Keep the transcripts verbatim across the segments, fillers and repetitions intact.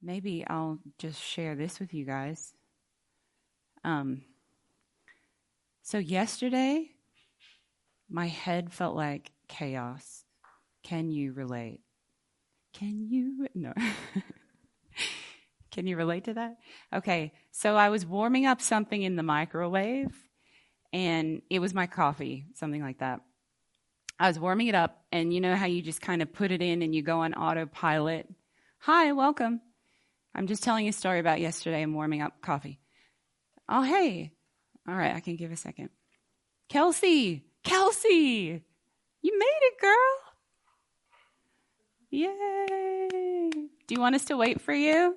maybe I'll just share this with you guys. Um, so yesterday, my head felt like chaos. Can you relate? Can you? No. Can you relate to that? Okay, so I was warming up something in the microwave, and it was my coffee, something like that. I was warming it up, and you know how you just kind of put it in and you go on autopilot? Hi, welcome. I'm just telling you a story about yesterday. I'm warming up coffee. Oh, hey. All right, I can give a second. Kelsey, Kelsey, you made it, girl. Yay. Do you want us to wait for you?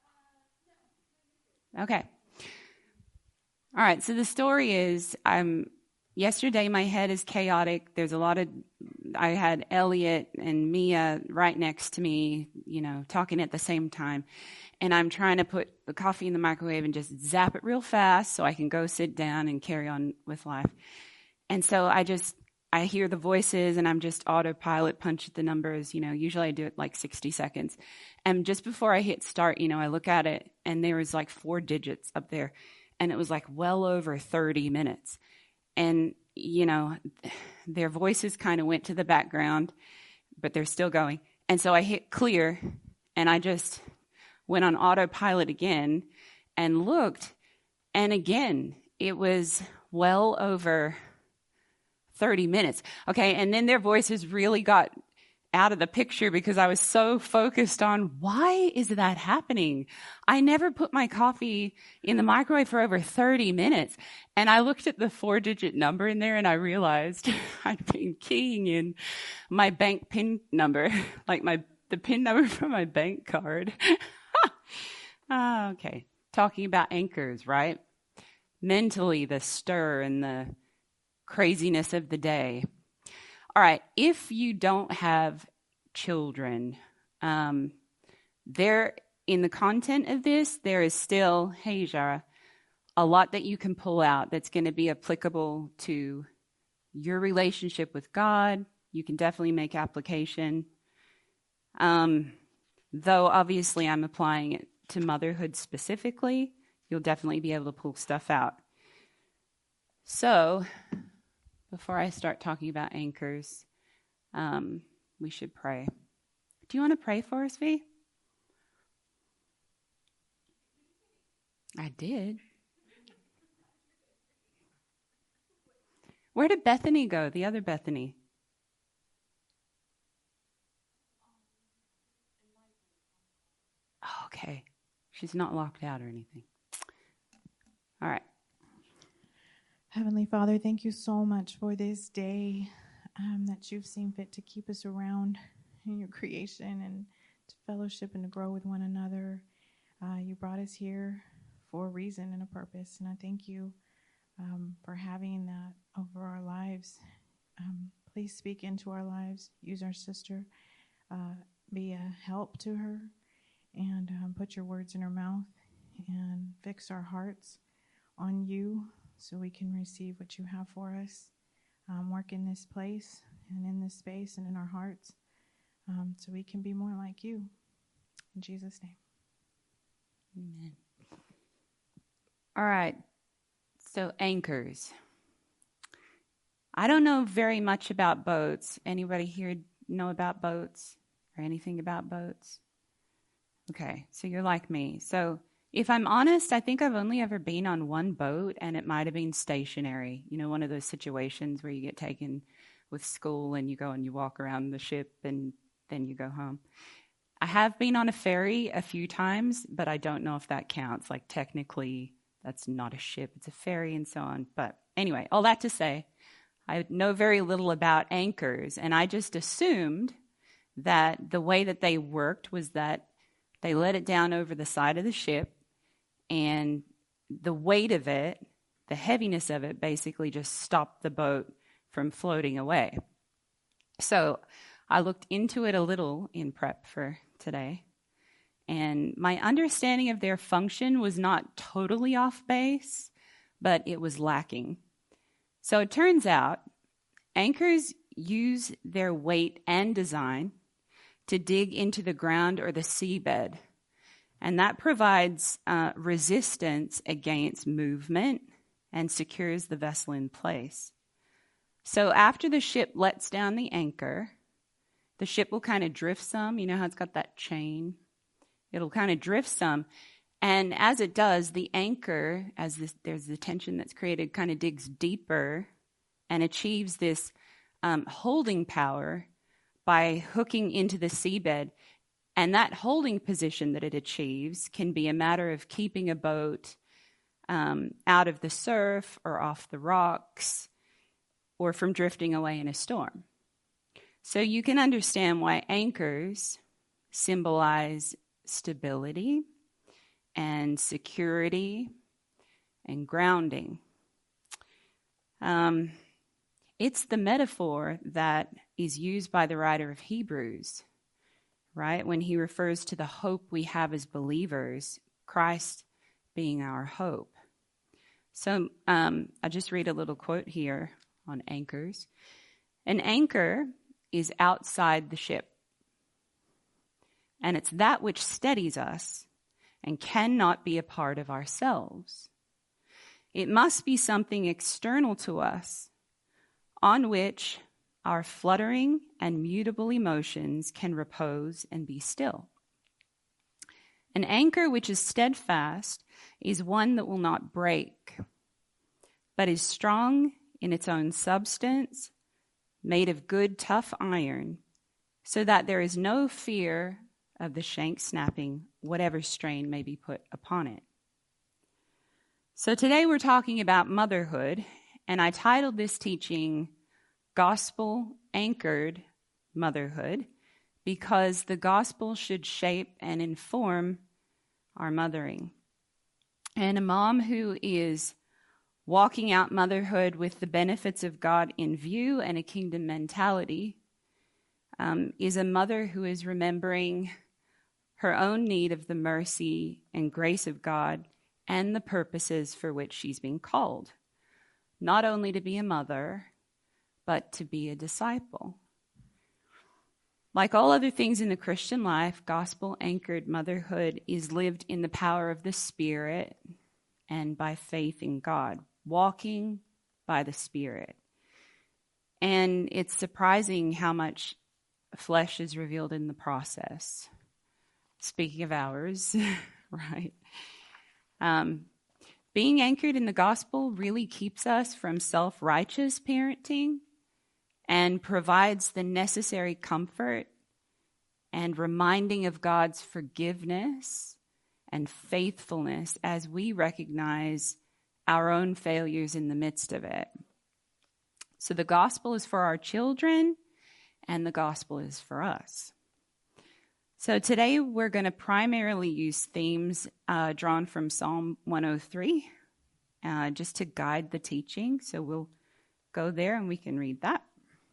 Okay. All right, so the story is, um, yesterday my head is chaotic. There's a lot of, I had Elliot and Mia right next to me, you know, talking at the same time. And I'm trying to put the coffee in the microwave and just zap it real fast so I can go sit down and carry on with life. And so I just, I hear the voices and I'm just autopilot, punch at the numbers. You know, usually I do it like sixty seconds. And just before I hit start, you know, I look at it and there was like four digits up there. And it was like well over thirty minutes. And, you know, their voices kind of went to the background, but they're still going. And so I hit clear and I just went on autopilot again and looked. And again, it was well over thirty minutes. Okay. And then their voices really got out of the picture because I was so focused on why is that happening? I never put my coffee in the microwave for over thirty minutes. And I looked at the four digit number in there and I realized I'd been keying in my bank PIN number, like my, the PIN number for my bank card. Ah, okay. Talking about anchors, right? Mentally, the stir and the craziness of the day. All right, if you don't have children, um, there in the content of this, there is still, hey, Jara, a lot that you can pull out that's going to be applicable to your relationship with God. You can definitely make application. Um, though, obviously, I'm applying it to motherhood specifically. You'll definitely be able to pull stuff out. So, before I start talking about anchors, um, we should pray. Do you want to pray for us, V? I did. Where did Bethany go, the other Bethany? Oh, okay. She's not locked out or anything. All right. Heavenly Father, thank you so much for this day um, that you've seen fit to keep us around in your creation and to fellowship and to grow with one another. Uh, you brought us here for a reason and a purpose, and I thank you um, for having that over our lives. Um, please speak into our lives. Use our sister. Uh, be a help to her, and um, put your words in her mouth and fix our hearts on you, so we can receive what you have for us. Um, work in this place and in this space and in our hearts, um, so we can be more like you. In Jesus' name. Amen. All right. So anchors. I don't know very much about boats. Anybody here know about boats or anything about boats? Okay. So you're like me. So if I'm honest, I think I've only ever been on one boat, and it might have been stationary. You know, one of those situations where you get taken with school and you go and you walk around the ship and then you go home. I have been on a ferry a few times, but I don't know if that counts. Like, technically, that's not a ship. It's a ferry and so on. But anyway, all that to say, I know very little about anchors, and I just assumed that the way that they worked was that they let it down over the side of the ship, and the weight of it, the heaviness of it, basically just stopped the boat from floating away. So I looked into it a little in prep for today, and my understanding of their function was not totally off base, but it was lacking. So it turns out anchors use their weight and design to dig into the ground or the seabed. And that provides uh, resistance against movement and secures the vessel in place. So after the ship lets down the anchor, the ship will kind of drift some. You know how it's got that chain? It'll kind of drift some. And as it does, the anchor, as this, there's the tension that's created, kind of digs deeper and achieves this um, holding power by hooking into the seabed. And that holding position that it achieves can be a matter of keeping a boat um, out of the surf or off the rocks or from drifting away in a storm. So you can understand why anchors symbolize stability and security and grounding. Um, it's the metaphor that is used by the writer of Hebrews, right? When he refers to the hope we have as believers, Christ being our hope. So um, I'll just read a little quote here on anchors. An anchor is outside the ship, and it's that which steadies us and cannot be a part of ourselves. It must be something external to us on which our fluttering and mutable emotions can repose and be still. An anchor which is steadfast is one that will not break, but is strong in its own substance, made of good, tough iron, so that there is no fear of the shank snapping, whatever strain may be put upon it. So today we're talking about motherhood, and I titled this teaching Gospel Anchored Motherhood, because the gospel should shape and inform our mothering. And a mom who is walking out motherhood with the benefits of God in view and a kingdom mentality um, is a mother who is remembering her own need of the mercy and grace of God and the purposes for which she's being called, not only to be a mother, but to be a disciple. Like all other things in the Christian life, gospel-anchored motherhood is lived in the power of the Spirit and by faith in God, walking by the Spirit. And it's surprising how much flesh is revealed in the process. Speaking of ours, right? Um, being anchored in the gospel really keeps us from self-righteous parenting and provides the necessary comfort and reminding of God's forgiveness and faithfulness as we recognize our own failures in the midst of it. So the gospel is for our children, and the gospel is for us. So today we're going to primarily use themes uh, drawn from Psalm one oh three uh, just to guide the teaching. So we'll go there and we can read that.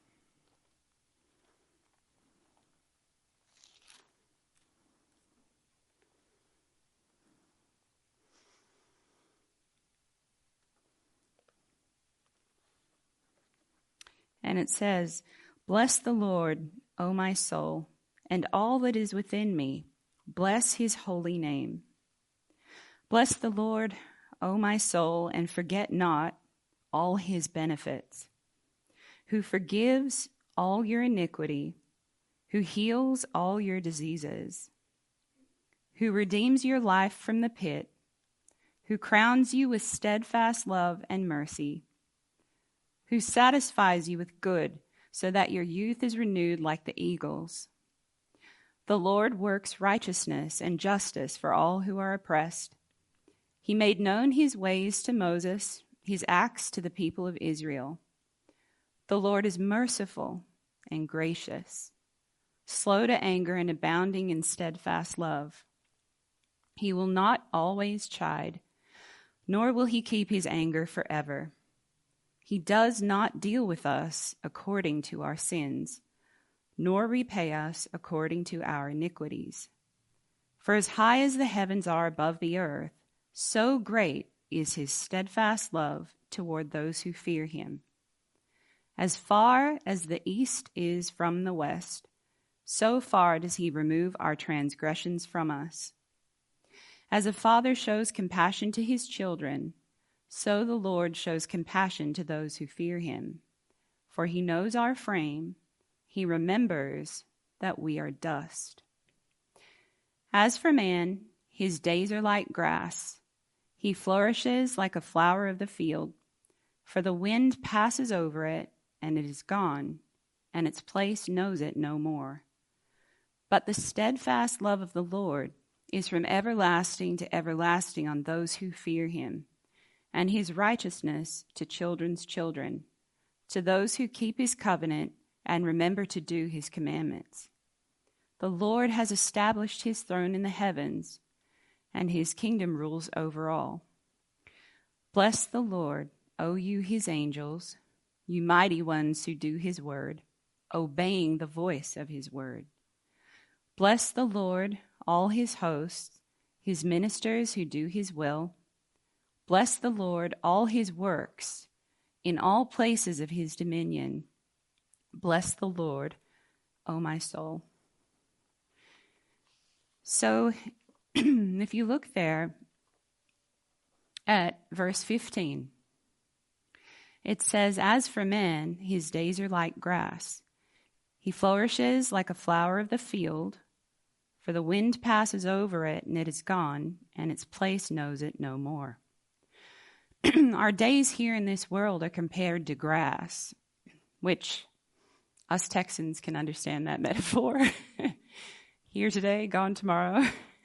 And it says, "Bless the Lord, O my soul, and all that is within me. Bless his holy name. Bless the Lord, O my soul, and forget not all his benefits, who forgives all your iniquity, who heals all your diseases, who redeems your life from the pit, who crowns you with steadfast love and mercy, who satisfies you with good, so that your youth is renewed like the eagles. The Lord works righteousness and justice for all who are oppressed. He made known his ways to Moses, his acts to the people of Israel. The Lord is merciful and gracious, slow to anger and abounding in steadfast love. He will not always chide, nor will he keep his anger forever. He does not deal with us according to our sins, nor repay us according to our iniquities. For as high as the heavens are above the earth, so great is his steadfast love toward those who fear him. As far as the east is from the west, so far does he remove our transgressions from us. As a father shows compassion to his children, so the Lord shows compassion to those who fear him. For he knows our frame, he remembers that we are dust. As for man, his days are like grass. He flourishes like a flower of the field, for the wind passes over it, and it is gone, and its place knows it no more. But the steadfast love of the Lord is from everlasting to everlasting on those who fear him, and his righteousness to children's children, to those who keep his covenant and remember to do his commandments. The Lord has established his throne in the heavens, and his kingdom rules over all. Bless the Lord, O you his angels, you mighty ones who do his word, obeying the voice of his word. Bless the Lord, all his hosts, his ministers who do his will. Bless the Lord, all his works, in all places of his dominion. Bless the Lord, O my soul. So, if you look there at verse fifteen, it says, as for man, his days are like grass. He flourishes like a flower of the field, for the wind passes over it and it is gone, and its place knows it no more. Our days here in this world are compared to grass, which us Texans can understand that metaphor. Here today, gone tomorrow.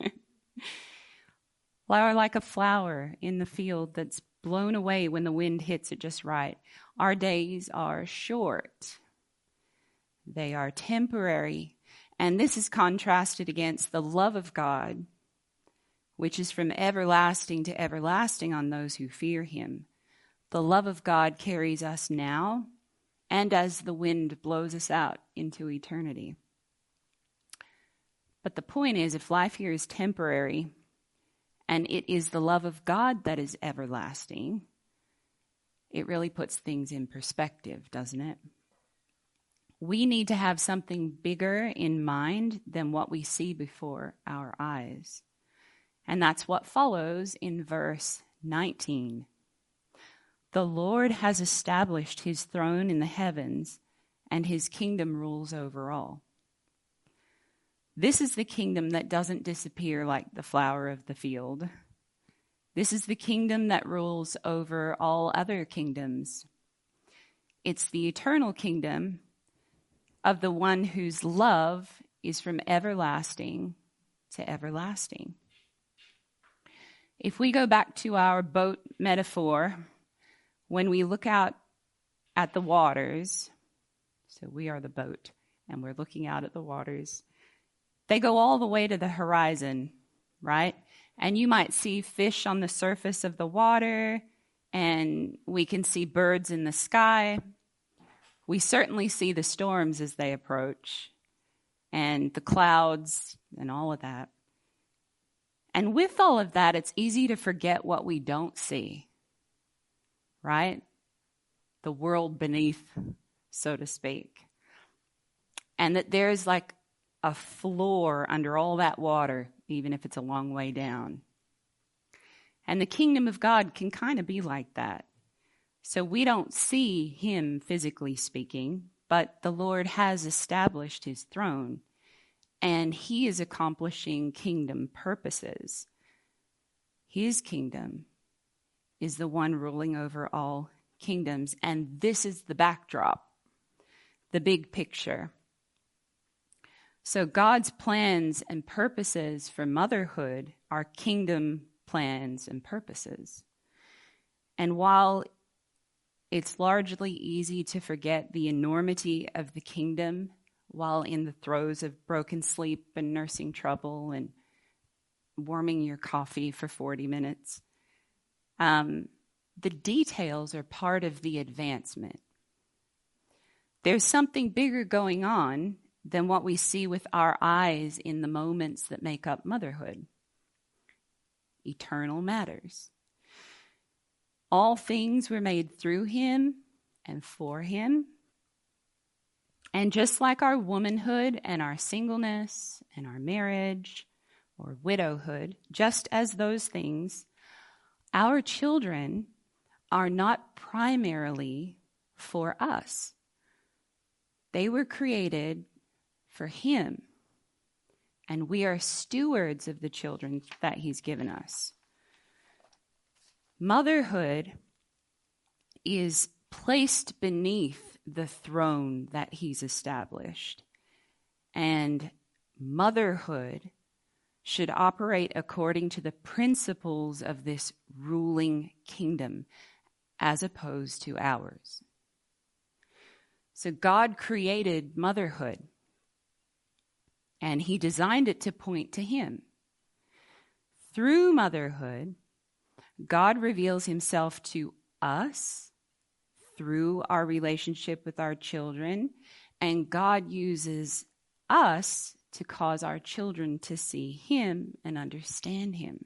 Flower like a flower in the field that's blown away when the wind hits it just right. Our days are short. They are temporary. And this is contrasted against the love of God, which is from everlasting to everlasting on those who fear him. The love of God carries us now and as the wind blows us out into eternity. But the point is, if life here is temporary and it is the love of God that is everlasting, it really puts things in perspective, doesn't it? We need to have something bigger in mind than what we see before our eyes. And that's what follows in verse nineteen. The Lord has established his throne in the heavens, and his kingdom rules over all. This is the kingdom that doesn't disappear like the flower of the field. This is the kingdom that rules over all other kingdoms. It's the eternal kingdom of the one whose love is from everlasting to everlasting. If we go back to our boat metaphor, when we look out at the waters, so we are the boat, and we're looking out at the waters, they go all the way to the horizon, right? And you might see fish on the surface of the water, and we can see birds in the sky. We certainly see the storms as they approach, and the clouds, and all of that. And with all of that, it's easy to forget what we don't see, right? The world beneath, so to speak. And that there's like a floor under all that water, even if it's a long way down. And the kingdom of God can kind of be like that. So we don't see him physically speaking, but the Lord has established his throne, and he is accomplishing kingdom purposes. His kingdom is the one ruling over all kingdoms, and this is the backdrop, the big picture. So God's plans and purposes for motherhood are kingdom plans and purposes. And while it's largely easy to forget the enormity of the kingdom while in the throes of broken sleep and nursing trouble and warming your coffee for forty minutes, um, the details are part of the advancement. There's something bigger going on than what we see with our eyes in the moments that make up motherhood. Eternal matters. All things were made through him and for him. And just like our womanhood and our singleness and our marriage or widowhood, just as those things, our children are not primarily for us. They were created for Him, and we are stewards of the children that He's given us. Motherhood is placed beneath the throne that He's established, and motherhood should operate according to the principles of this ruling kingdom as opposed to ours. So God created motherhood, and He designed it to point to Him. Through motherhood, God reveals Himself to us through our relationship with our children, and God uses us to cause our children to see Him and understand Him.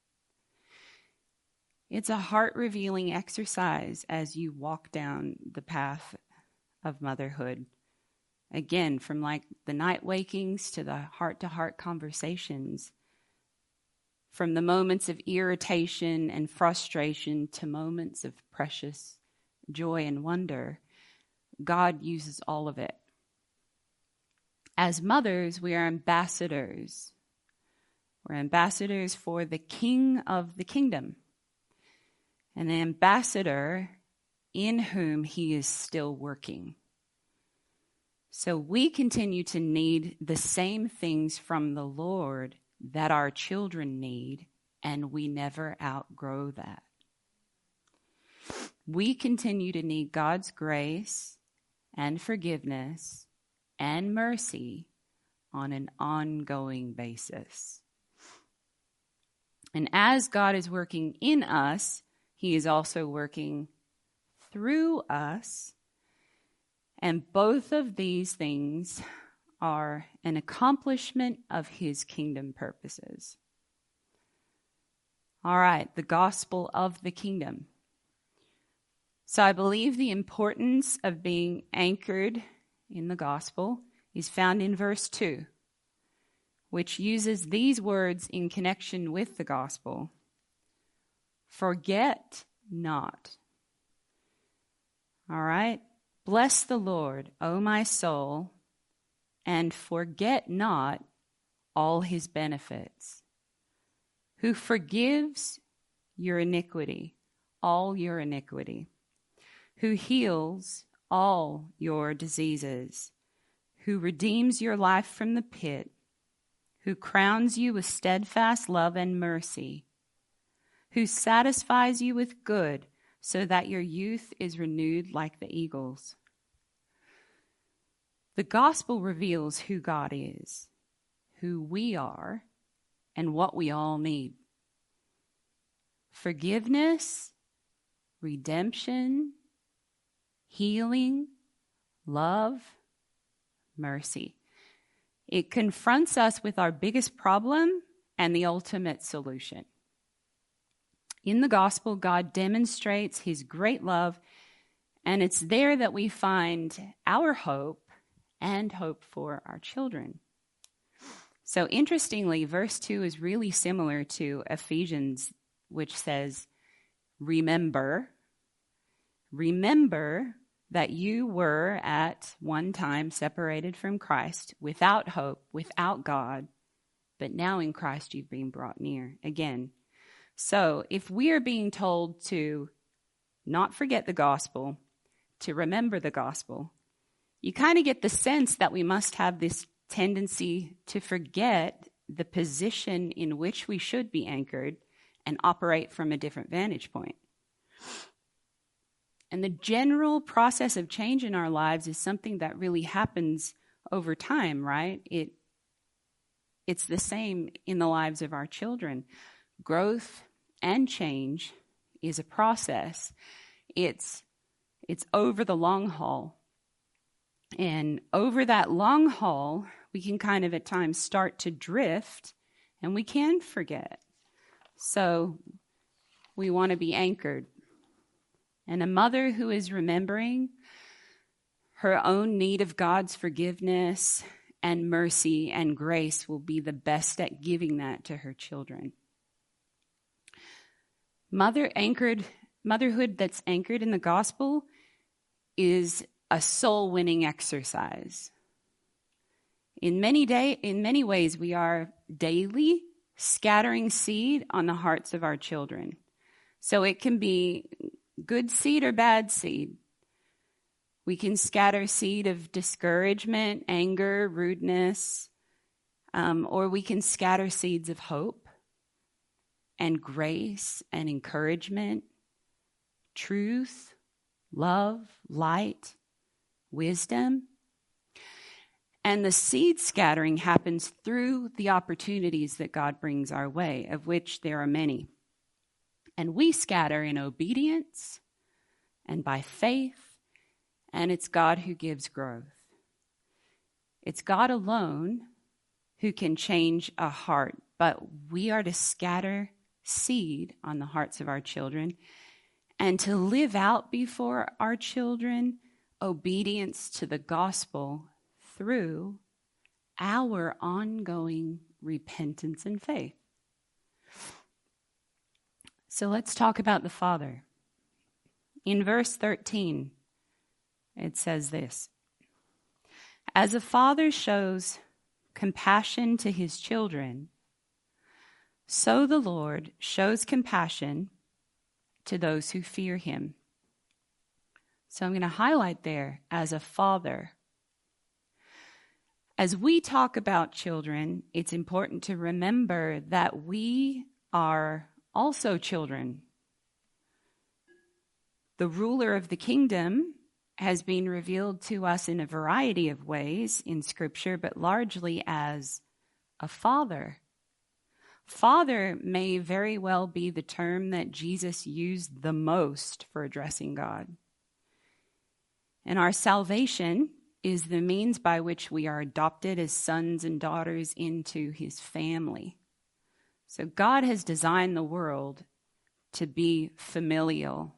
It's a heart-revealing exercise as you walk down the path of motherhood. Again, from like the night wakings to the heart-to-heart conversations, from the moments of irritation and frustration to moments of precious joy and wonder, God uses all of it. As mothers, we are ambassadors. We're ambassadors for the King of the kingdom, an ambassador in whom He is still working. So we continue to need the same things from the Lord that our children need, and we never outgrow that. We continue to need God's grace and forgiveness and mercy on an ongoing basis. And as God is working in us, He is also working through us. And both of these things are an accomplishment of His kingdom purposes. All right, the gospel of the kingdom. So I believe the importance of being anchored in the gospel is found in verse two, which uses these words in connection with the gospel. Forget not. All right? Bless the Lord, O my soul, and forget not all His benefits, who forgives your iniquity, all your iniquity, who heals all your diseases, who redeems your life from the pit, who crowns you with steadfast love and mercy, who satisfies you with good, so that your youth is renewed like the eagles. The gospel reveals who God is, who we are, and what we all need. Forgiveness, redemption, healing, love, mercy. It confronts us with our biggest problem and the ultimate solution. In the gospel, God demonstrates His great love, and it's there that we find our hope and hope for our children. So interestingly, verse two is really similar to Ephesians, which says, remember, remember that you were at one time separated from Christ, without hope, without God, but now in Christ you've been brought near again. So if we are being told to not forget the gospel, to remember the gospel, you kind of get the sense that we must have this tendency to forget the position in which we should be anchored and operate from a different vantage point. And the general process of change in our lives is something that really happens over time, right? It, it's the same in the lives of our children. Growth and change is a process. It's, it's over the long haul. And over that long haul, we can kind of at times start to drift, and we can forget. So we want to be anchored. And a mother who is remembering her own need of God's forgiveness and mercy and grace will be the best at giving that to her children. Mother anchored, motherhood that's anchored in the gospel is a soul-winning exercise. In many day, in many ways, we are daily scattering seed on the hearts of our children. So it can be good seed or bad seed. We can scatter seed of discouragement, anger, rudeness, um, or we can scatter seeds of hope and grace and encouragement, truth, love, light, wisdom. And the seed scattering happens through the opportunities that God brings our way, of which there are many. And we scatter in obedience and by faith, and it's God who gives growth. It's God alone who can change a heart, but we are to scatter seed on the hearts of our children and to live out before our children obedience to the gospel through our ongoing repentance and faith. So let's talk about the Father. In verse thirteen, it says this: as a father shows compassion to his children, so the Lord shows compassion to those who fear him. So I'm going to highlight there, as a father. As we talk about children, it's important to remember that we are also children. The ruler of the kingdom has been revealed to us in a variety of ways in Scripture, but largely as a father. Father may very well be the term that Jesus used the most for addressing God. And our salvation is the means by which we are adopted as sons and daughters into his family. So God has designed the world to be familial.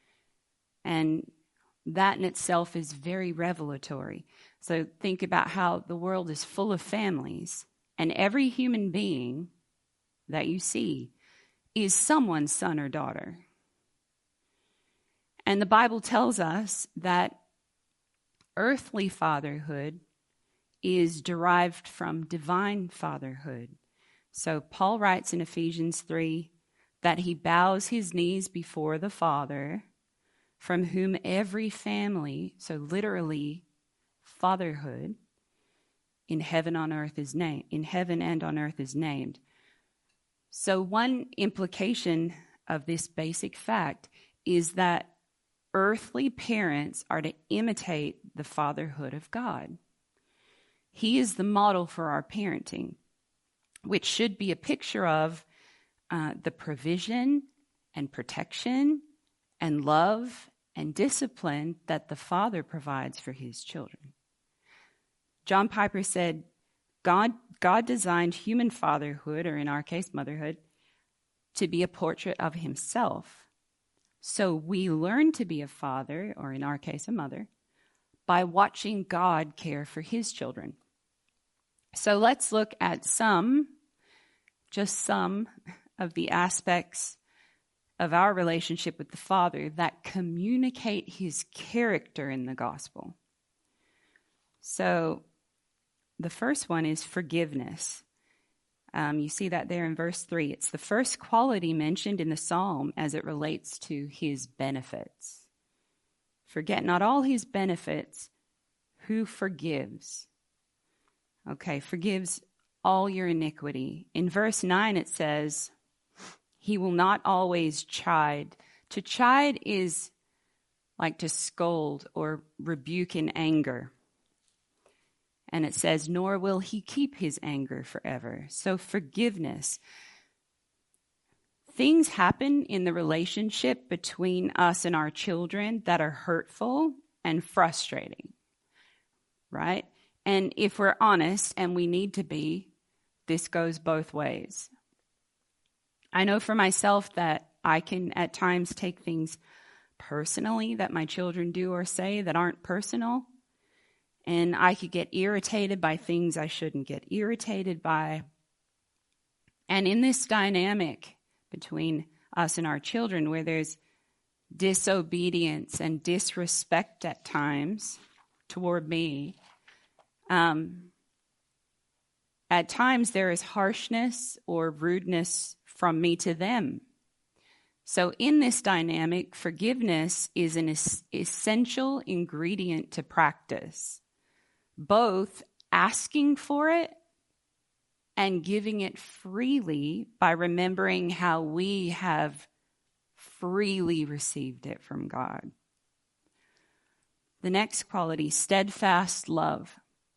And that in itself is very revelatory. So think about how the world is full of families, and every human being that you see is someone's son or daughter. And the Bible tells us that earthly fatherhood is derived from divine fatherhood. So Paul writes in Ephesians three that he bows his knees before the Father, from whom every family, so literally fatherhood, in heaven on earth is named, in heaven and on earth is named. So one implication of this basic fact is that earthly parents are to imitate the fatherhood of God. He is the model for our parenting, which should be a picture of uh, the provision and protection and love and discipline that the Father provides for his children. John Piper said, God, God designed human fatherhood, or in our case, motherhood, to be a portrait of himself. So we learn to be a father, or in our case, a mother, by watching God care for his children. So let's look at some, just some of the aspects of our relationship with the Father that communicate his character in the gospel. So the first one is forgiveness. Um, you see that there in verse three. It's the first quality mentioned in the psalm as it relates to his benefits. Forget not all his benefits, who forgives. Okay, forgives all your iniquity. In verse nine it says, he will not always chide. To chide is like to scold or rebuke in anger. And it says, nor will he keep his anger forever. So forgiveness. Things happen in the relationship between us and our children that are hurtful and frustrating, right? And if we're honest, and we need to be, this goes both ways. I know for myself that I can at times take things personally that my children do or say that aren't personal. And I could get irritated by things I shouldn't get irritated by. And in this dynamic between us and our children, where there's disobedience and disrespect at times toward me, um, at times there is harshness or rudeness from me to them. So in this dynamic, forgiveness is an es- essential ingredient to practice, both asking for it and giving it freely by remembering how we have freely received it from God. The next quality, steadfast love.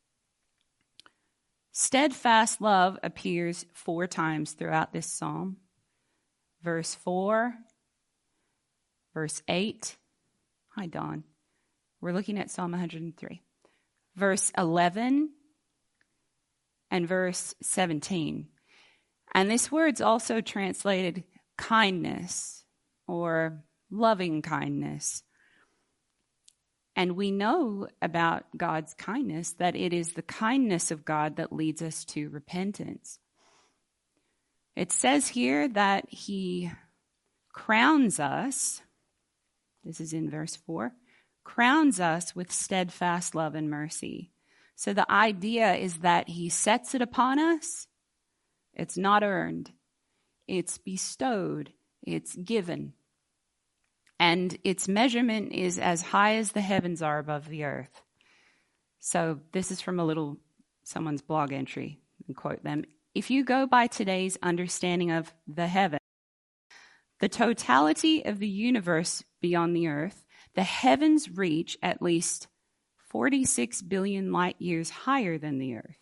Steadfast love appears four times throughout this psalm. Verse four, verse eight. Hi, Dawn. We're looking at Psalm one hundred three. Verse eleven and verse seventeen. And this word's also translated kindness or loving kindness. And we know about God's kindness that it is the kindness of God that leads us to repentance. It says here that he crowns us, this is in verse four, crowns us with steadfast love and mercy. So the idea is that he sets it upon us. It's not earned. It's bestowed. It's given. And its measurement is as high as the heavens are above the earth. So this is from a little, someone's blog entry, and quote them. If you go by today's understanding of the heaven, the totality of the universe beyond the earth, the heavens reach at least forty-six billion light years higher than the earth.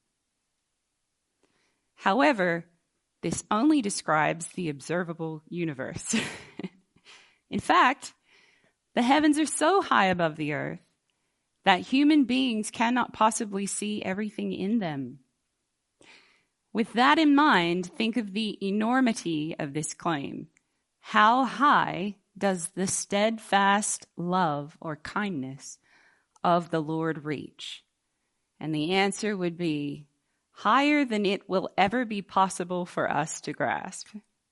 However, this only describes the observable universe. In fact, the heavens are so high above the earth that human beings cannot possibly see everything in them. With that in mind, think of the enormity of this claim. How high does the steadfast love or kindness of the Lord reach? And the answer would be higher than it will ever be possible for us to grasp.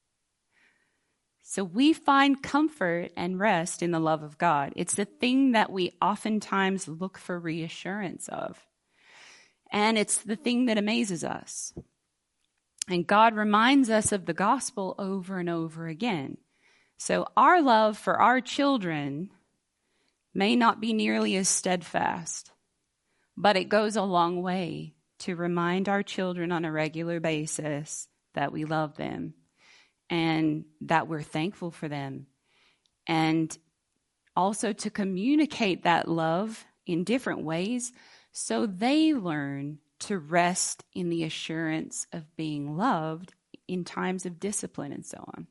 So we find comfort and rest in the love of God. It's the thing that we oftentimes look for reassurance of. And it's the thing that amazes us. And God reminds us of the gospel over and over again. So our love for our children may not be nearly as steadfast, but it goes a long way to remind our children on a regular basis that we love them and that we're thankful for them. And also to communicate that love in different ways so they learn to rest in the assurance of being loved in times of discipline and so on.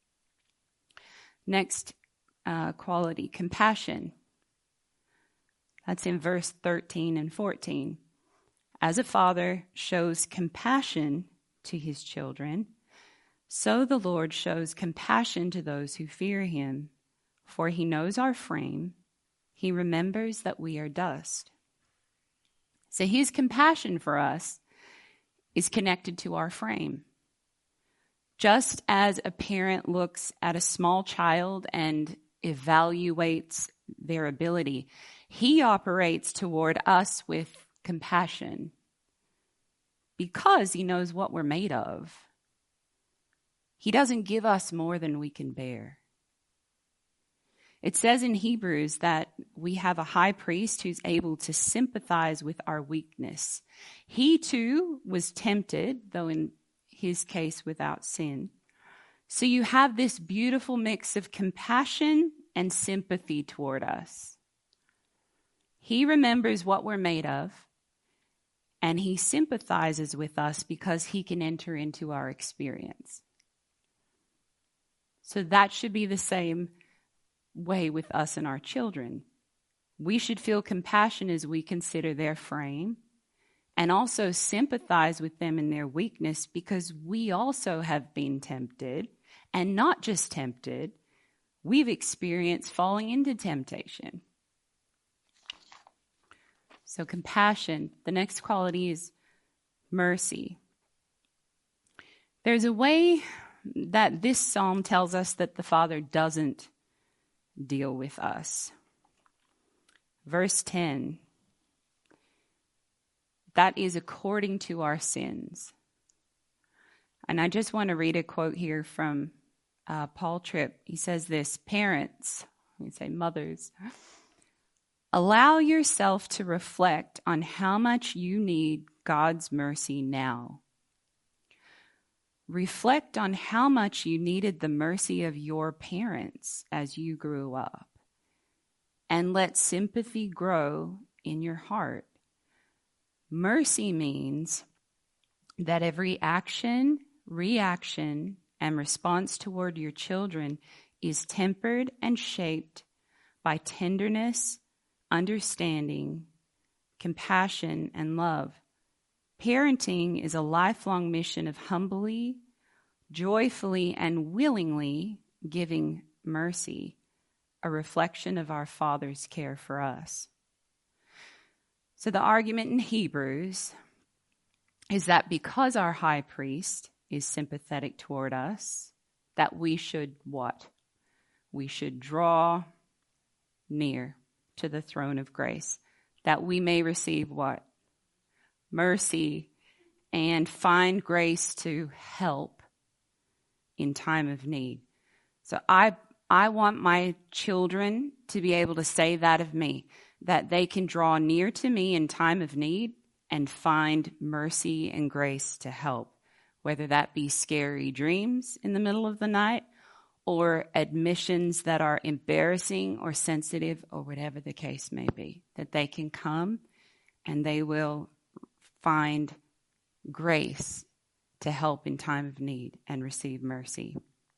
Next uh, quality, compassion. That's in verse thirteen and fourteen. As a father shows compassion to his children, so the Lord shows compassion to those who fear him. For he knows our frame. He remembers that we are dust. So his compassion for us is connected to our frame. Just as a parent looks at a small child and evaluates their ability, he operates toward us with compassion because he knows what we're made of. He doesn't give us more than we can bear. It says in Hebrews that we have a high priest who's able to sympathize with our weakness. He too was tempted, though in his case without sin. So you have this beautiful mix of compassion and sympathy toward us. He remembers what we're made of, and he sympathizes with us because he can enter into our experience. So that should be the same way with us and our children. We should feel compassion as we consider their frame and also sympathize with them in their weakness because we also have been tempted, and not just tempted, we've experienced falling into temptation. So compassion. The next quality is mercy. There's a way that this psalm tells us that the Father doesn't deal with us. Verse ten. That is according to our sins. And I just want to read a quote here from uh, Paul Tripp. He says this: parents, we say mothers, allow yourself to reflect on how much you need God's mercy now. Reflect on how much you needed the mercy of your parents as you grew up. And let sympathy grow in your heart. Mercy means that every action, reaction, and response toward your children is tempered and shaped by tenderness, understanding, compassion, and love. Parenting is a lifelong mission of humbly, joyfully, and willingly giving mercy, a reflection of our Father's care for us. So the argument in Hebrews is that because our high priest is sympathetic toward us, that we should what? We should draw near to the throne of grace, that we may receive what? Mercy and find grace to help in time of need. So I I want my children to be able to say that of me, that they can draw near to me in time of need and find mercy and grace to help, whether that be scary dreams in the middle of the night or admissions that are embarrassing or sensitive or whatever the case may be, that they can come and they will find grace to help in time of need and receive mercy.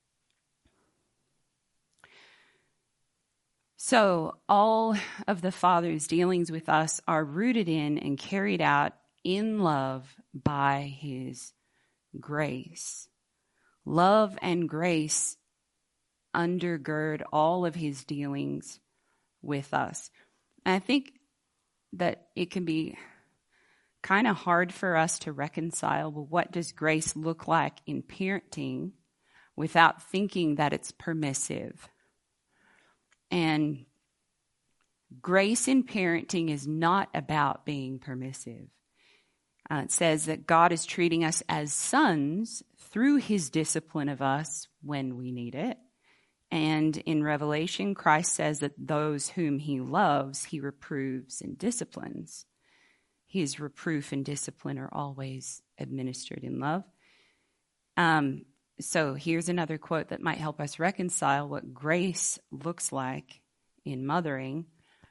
So all of the Father's dealings with us are rooted in and carried out in love by his grace. Love and grace undergird all of his dealings with us. And I think that it can be kind of hard for us to reconcile, well, what does grace look like in parenting without thinking that it's permissive? And grace in parenting is not about being permissive. Uh, it says that God is treating us as sons through his discipline of us when we need it. And in Revelation, Christ says that those whom he loves, he reproves and disciplines. His reproof and discipline are always administered in love. Um, so here's another quote that might help us reconcile what grace looks like in mothering.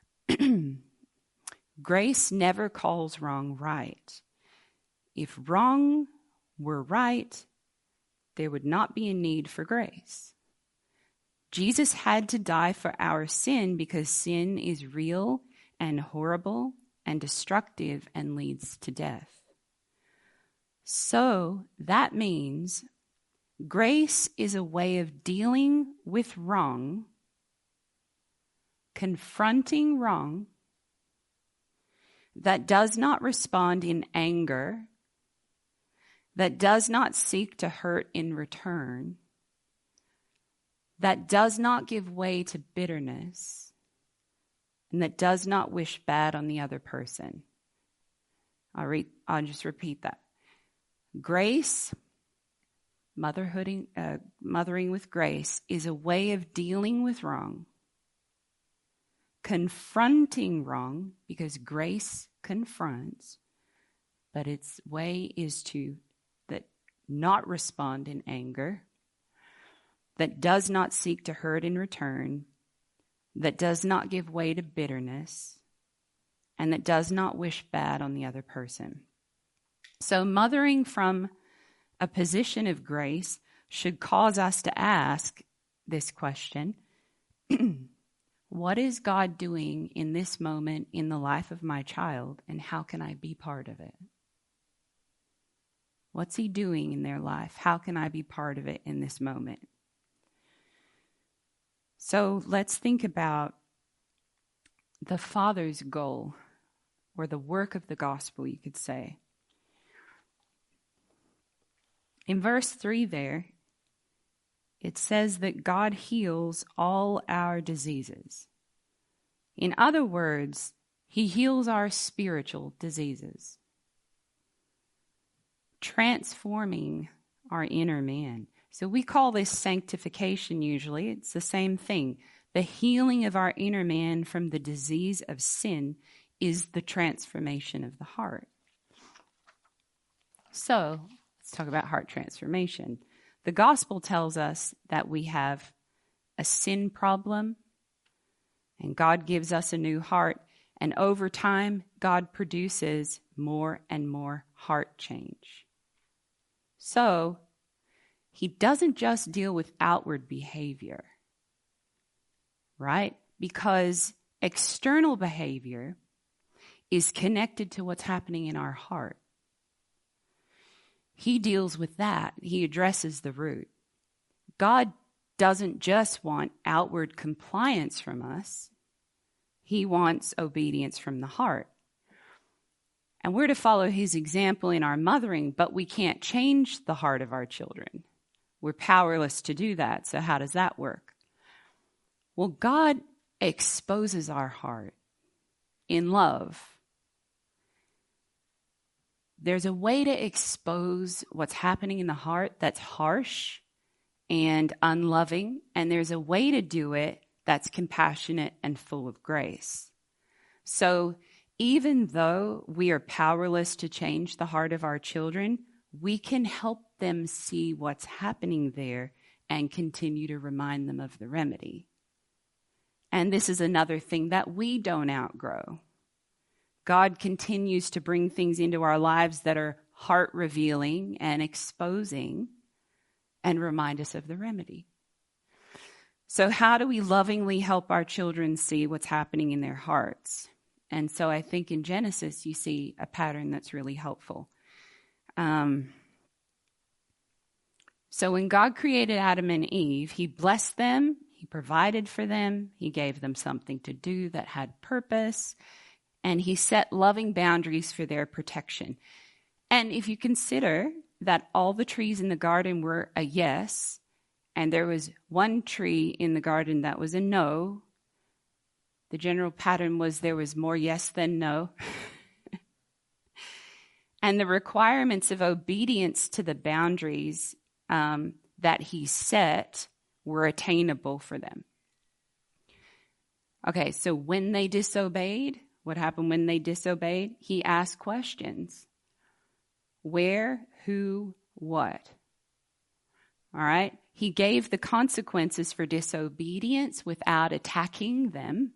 Grace never calls wrong right. If wrong were right, there would not be a need for grace. Jesus had to die for our sin because sin is real and horrible and destructive and leads to death. So that means grace is a way of dealing with wrong, confronting wrong, that does not respond in anger, that does not seek to hurt in return, that does not give way to bitterness, and that does not wish bad on the other person. I'll, re- I'll just repeat that. Grace, motherhooding, uh, mothering with grace, is a way of dealing with wrong, confronting wrong, because grace confronts, but its way is to that not respond in anger, that does not seek to hurt in return, that does not give way to bitterness, and that does not wish bad on the other person. So mothering from a position of grace should cause us to ask this question: what is God doing in this moment in the life of my child, and how can I be part of it? What's he doing in their life? How can I be part of it in this moment? So let's think about the Father's goal or the work of the gospel, you could say. In verse three there, it says that God heals all our diseases. In other words, he heals our spiritual diseases, transforming our inner man. So we call this sanctification usually. It's the same thing. The healing of our inner man from the disease of sin is the transformation of the heart. So let's talk about heart transformation. The gospel tells us that we have a sin problem, and God gives us a new heart. And over time, God produces more and more heart change. So he doesn't just deal with outward behavior, right? Because external behavior is connected to what's happening in our heart. He deals with that. He addresses the root. God doesn't just want outward compliance from us. He wants obedience from the heart. And we're to follow his example in our mothering, but we can't change the heart of our children. We're powerless to do that. So how does that work? Well, God exposes our heart in love. There's a way to expose what's happening in the heart that's harsh and unloving, and there's a way to do it that's compassionate and full of grace. So even though we are powerless to change the heart of our children, we can help them see what's happening there and continue to remind them of the remedy. And this is another thing that we don't outgrow. God continues to bring things into our lives that are heart-revealing and exposing and remind us of the remedy. So how do we lovingly help our children see what's happening in their hearts? And so I think in Genesis, you see a pattern that's really helpful. Um, so when God created Adam and Eve, he blessed them, he provided for them, he gave them something to do that had purpose, and he set loving boundaries for their protection. And if you consider that all the trees in the garden were a yes, and there was one tree in the garden that was a no, the general pattern was there was more yes than no. And the requirements of obedience to the boundaries um, that he set were attainable for them. Okay, so when they disobeyed, what happened when they disobeyed? He asked questions. Where, who, what? All right? He gave the consequences for disobedience without attacking them.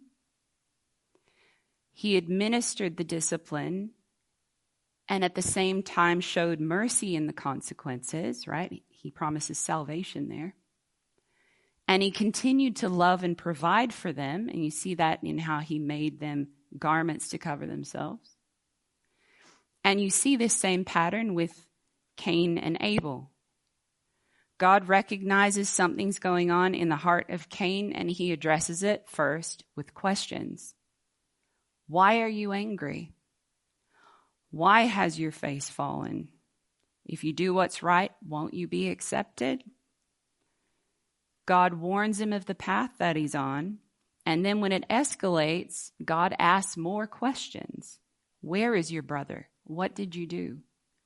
He administered the discipline and at the same time showed mercy in the consequences, right? He promises salvation there. And he continued to love and provide for them. And you see that in how he made them garments to cover themselves. And you see this same pattern with Cain and Abel. God recognizes something's going on in the heart of Cain, and he addresses it first with questions. Why are you angry? Why has your face fallen? If you do what's right, won't you be accepted? God warns him of the path that he's on, and then when it escalates, God asks more questions. Where is your brother? What did you do?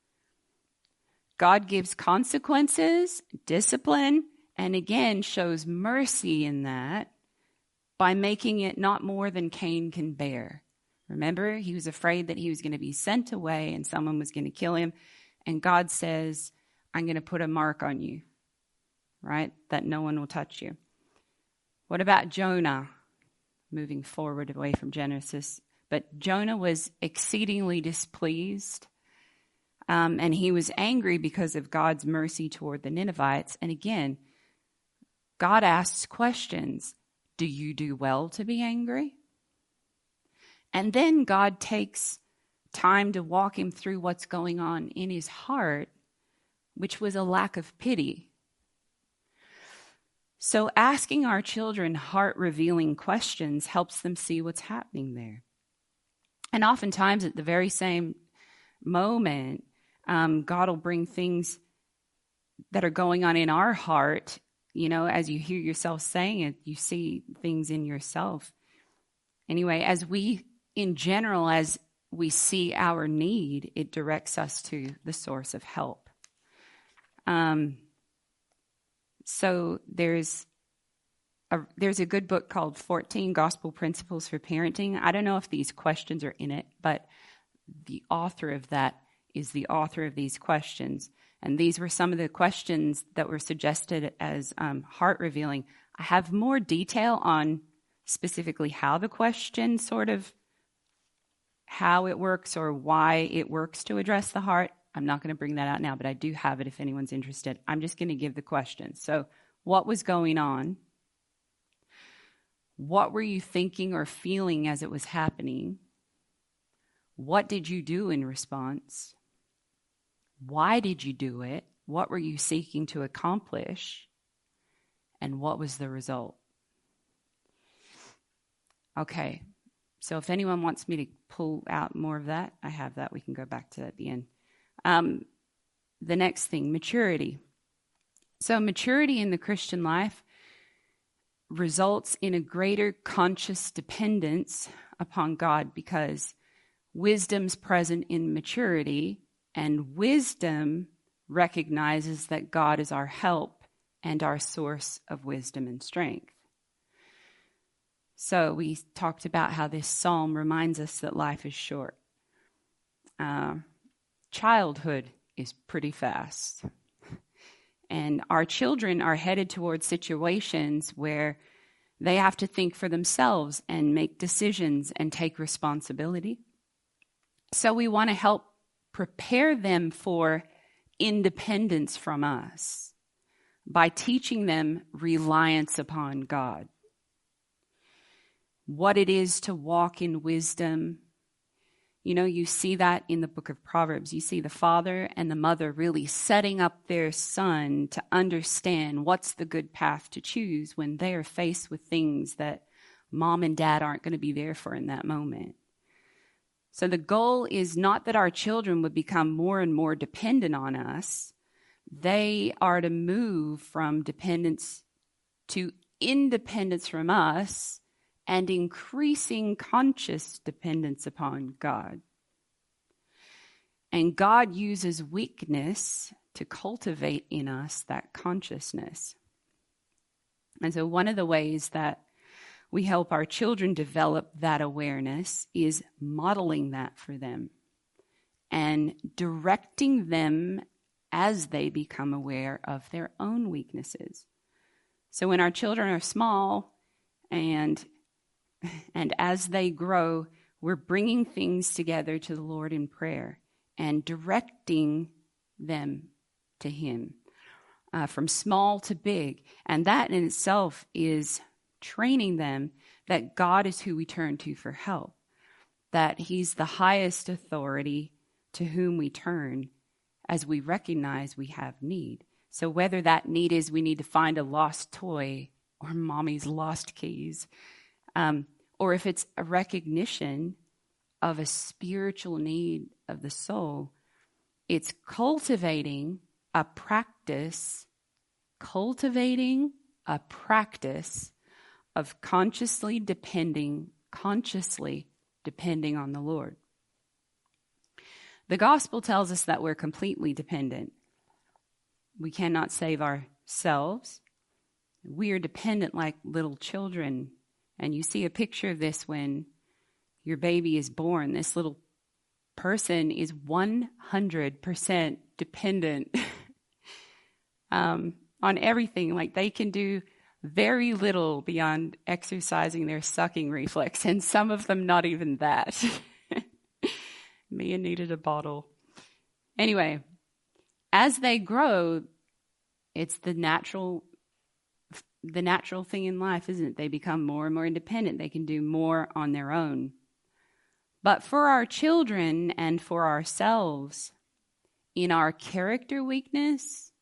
God gives consequences, discipline, and again shows mercy in that by making it not more than Cain can bear. Remember, he was afraid that he was going to be sent away and someone was going to kill him. And God says, I'm going to put a mark on you, right? That no one will touch you. What about Jonah? Moving forward away from Genesis. But Jonah was exceedingly displeased. Um, and he was angry because of God's mercy toward the Ninevites. And again, God asks questions. Do you do well to be angry? And then God takes time to walk him through what's going on in his heart, which was a lack of pity. So asking our children heart-revealing questions helps them see what's happening there. And oftentimes at the very same moment, um, God will bring things that are going on in our heart. You know, as you hear yourself saying it, you see things in yourself. Anyway, as we, in general, as we see our need, it directs us to the source of help. Um, so there's a, there's a good book called fourteen Gospel Principles for Parenting. I don't know if these questions are in it, but the author of that is the author of these questions. And these were some of the questions that were suggested as um, heart-revealing. I have more detail on specifically how the question sort of, how it works or why it works to address the heart. I'm not going to bring that out now, but I do have it if anyone's interested. I'm just going to give the questions. So what was going on? What were you thinking or feeling as it was happening? What did you do in response? Why did you do it? What were you seeking to accomplish? And what was the result? Okay, so if anyone wants me to pull out more of that, I have that. We can go back to that at the end. Um, the next thing, maturity. So maturity in the Christian life results in a greater conscious dependence upon God, because wisdom's present in maturity, and wisdom recognizes that God is our help and our source of wisdom and strength. So we talked about how this psalm reminds us that life is short. Uh, childhood is pretty fast. And our children are headed towards situations where they have to think for themselves and make decisions and take responsibility. So we want to help prepare them for independence from us by teaching them reliance upon God. What it is to walk in wisdom. You know, you see that in the book of Proverbs. You see the father and the mother really setting up their son to understand what's the good path to choose when they are faced with things that mom and dad aren't going to be there for in that moment. So the goal is not that our children would become more and more dependent on us. They are to move from dependence to independence from us and increasing conscious dependence upon God. And God uses weakness to cultivate in us that consciousness. And so one of the ways that we help our children develop that awareness is modeling that for them and directing them as they become aware of their own weaknesses. So when our children are small and and as they grow, we're bringing things together to the Lord in prayer and directing them to Him uh, from small to big. And that in itself is training them that God is who we turn to for help, that He's the highest authority to whom we turn as we recognize we have need. So whether that need is we need to find a lost toy or mommy's lost keys, um, or if it's a recognition of a spiritual need of the soul, it's cultivating a practice, cultivating a practice of consciously depending, consciously depending on the Lord. The gospel tells us that we're completely dependent. We cannot save ourselves. We are dependent like little children. And you see a picture of this when your baby is born. This little person is one hundred percent dependent um, on everything. Like they can do very little beyond exercising their sucking reflex, and some of them not even that. Mia needed a bottle. Anyway, as they grow, it's the natural the natural thing in life, isn't it? They become more and more independent. They can do more on their own. But for our children and for ourselves, in our character weakness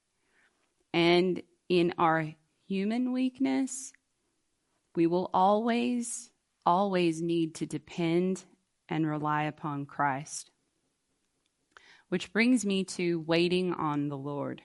and in our human weakness, we will always, always need to depend and rely upon Christ. Which brings me to waiting on the Lord.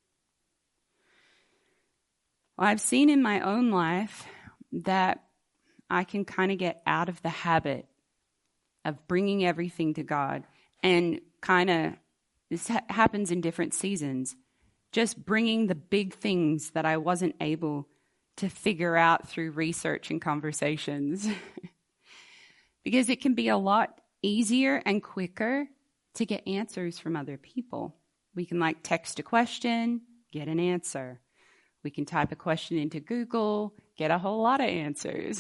Well, I've seen in my own life that I can kind of get out of the habit of bringing everything to God, and kind of, this ha- happens in different seasons, just bringing the big things that I wasn't able to figure out through research and conversations. Because it can be a lot easier and quicker to get answers from other people. We can like text a question, get an answer. We can type a question into Google, get a whole lot of answers.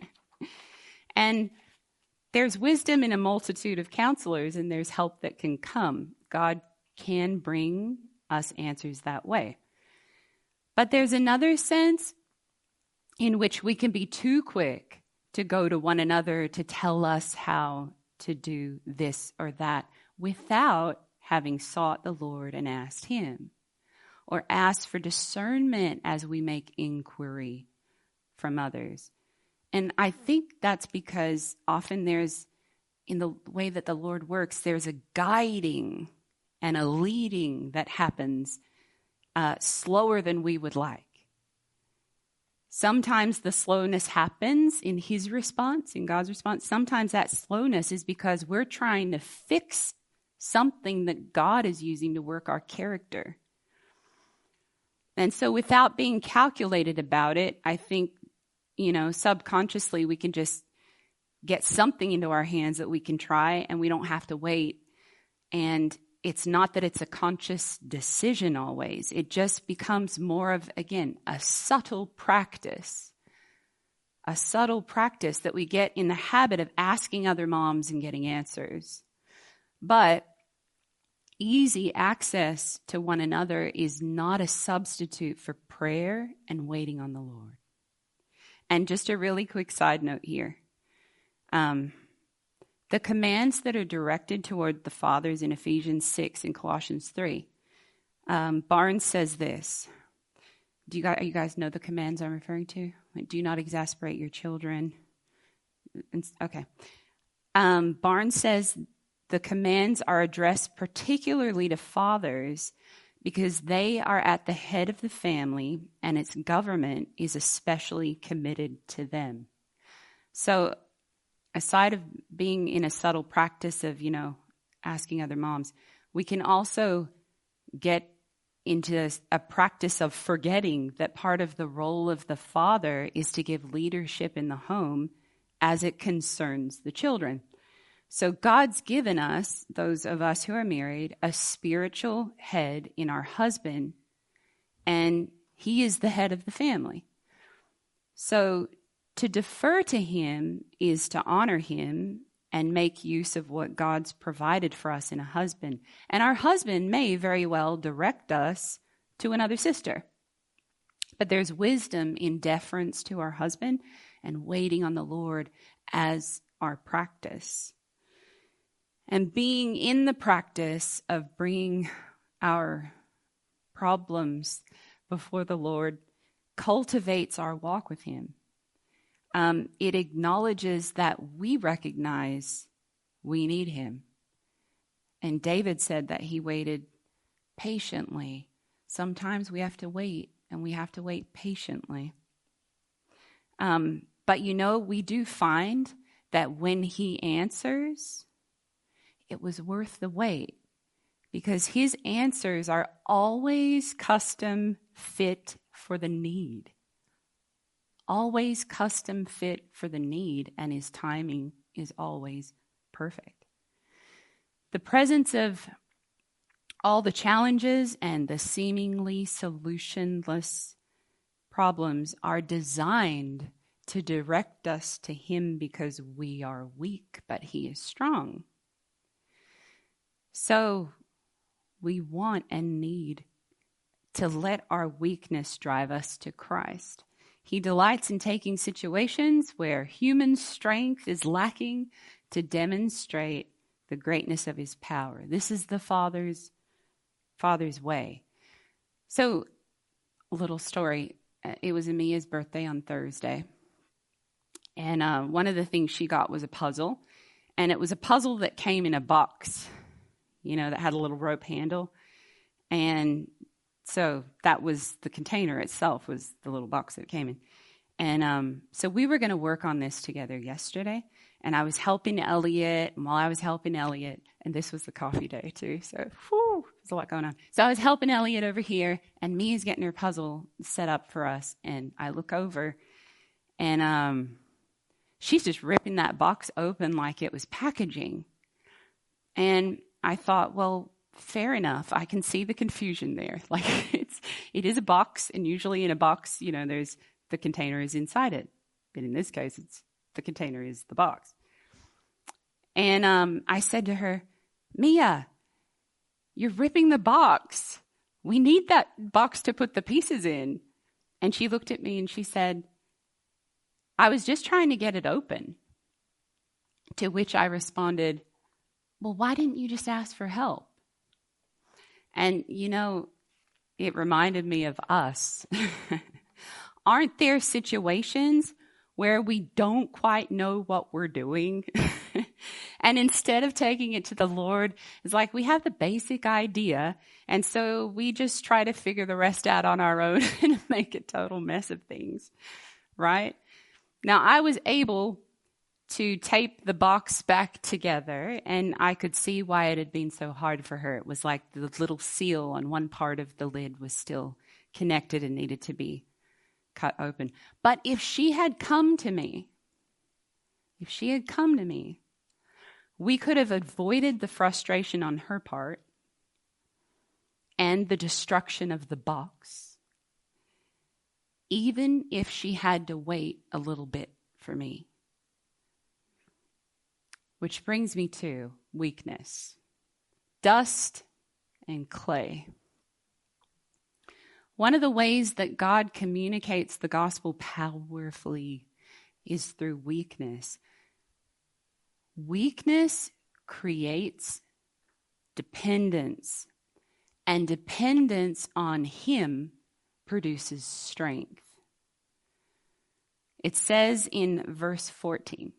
And there's wisdom in a multitude of counselors, and there's help that can come. God can bring us answers that way. But there's another sense in which we can be too quick to go to one another to tell us how to do this or that without having sought the Lord and asked him, or asked for discernment as we make inquiry from others. And I think that's because often there's, in the way that the Lord works, there's a guiding and a leading that happens uh, slower than we would like. Sometimes the slowness happens in his response, in God's response. Sometimes that slowness is because we're trying to fix something that God is using to work our character. And so without being calculated about it, I think, you know, subconsciously we can just get something into our hands that we can try, and we don't have to wait. And it's not that it's a conscious decision always. It just becomes more of, again, a subtle practice. A subtle practice that we get in the habit of asking other moms and getting answers. But easy access to one another is not a substitute for prayer and waiting on the Lord. And just a really quick side note here. Um, the commands that are directed toward the fathers in Ephesians six and Colossians three, um, Barnes says this. Do you guys, you guys know the commands I'm referring to? Like, do not exasperate your children. Okay. Um, Barnes says the commands are addressed particularly to fathers because they are at the head of the family and its government is especially committed to them. So aside of being in a subtle practice of, you know, asking other moms, we can also get into a, a practice of forgetting that part of the role of the father is to give leadership in the home as it concerns the children. So God's given us, those of us who are married, a spiritual head in our husband, and he is the head of the family. So to defer to him is to honor him and make use of what God's provided for us in a husband. And our husband may very well direct us to another sister. But there's wisdom in deference to our husband and waiting on the Lord as our practice. And being in the practice of bringing our problems before the Lord cultivates our walk with him. Um, it acknowledges that we recognize we need him. And David said that he waited patiently. Sometimes we have to wait, and we have to wait patiently. Um, but you know, we do find that when he answers, it was worth the wait, because his answers are always custom fit for the need. Always custom fit for the need, and his timing is always perfect. The presence of all the challenges and the seemingly solutionless problems are designed to direct us to him because we are weak, but he is strong. So we want and need to let our weakness drive us to Christ. He delights in taking situations where human strength is lacking to demonstrate the greatness of his power. This is the Father's Father's way. So, a little story. It was Amia's birthday on Thursday. And uh, one of the things she got was a puzzle. And it was a puzzle that came in a box, you know, that had a little rope handle. And so that was the container itself, was the little box that it came in. And um, so we were going to work on this together yesterday. And I was helping Elliot. And while I was helping Elliot, and this was the coffee day too, so whew, there's a lot going on. So I was helping Elliot over here, and Mia's getting her puzzle set up for us. And I look over, and um, she's just ripping that box open like it was packaging. And I thought, well, fair enough. I can see the confusion there. Like it's, it is a box, and usually in a box, you know, there's the container is inside it. But in this case, it's the container is the box. And um, I said to her, Mia, you're ripping the box. We need that box to put the pieces in. And she looked at me and she said, I was just trying to get it open. To which I responded, well, why didn't you just ask for help? And, you know, it reminded me of us. Aren't there situations where we don't quite know what we're doing? And instead of taking it to the Lord, it's like we have the basic idea, and so we just try to figure the rest out on our own and make a total mess of things, right? Now, I was able to tape the box back together, and I could see why it had been so hard for her. It was like the little seal on one part of the lid was still connected and needed to be cut open. But if she had come to me, if she had come to me, we could have avoided the frustration on her part and the destruction of the box, even if she had to wait a little bit for me. Which brings me to weakness, dust and clay. One of the ways that God communicates the gospel powerfully is through weakness. Weakness creates dependence, and dependence on Him produces strength. It says in verse fourteen,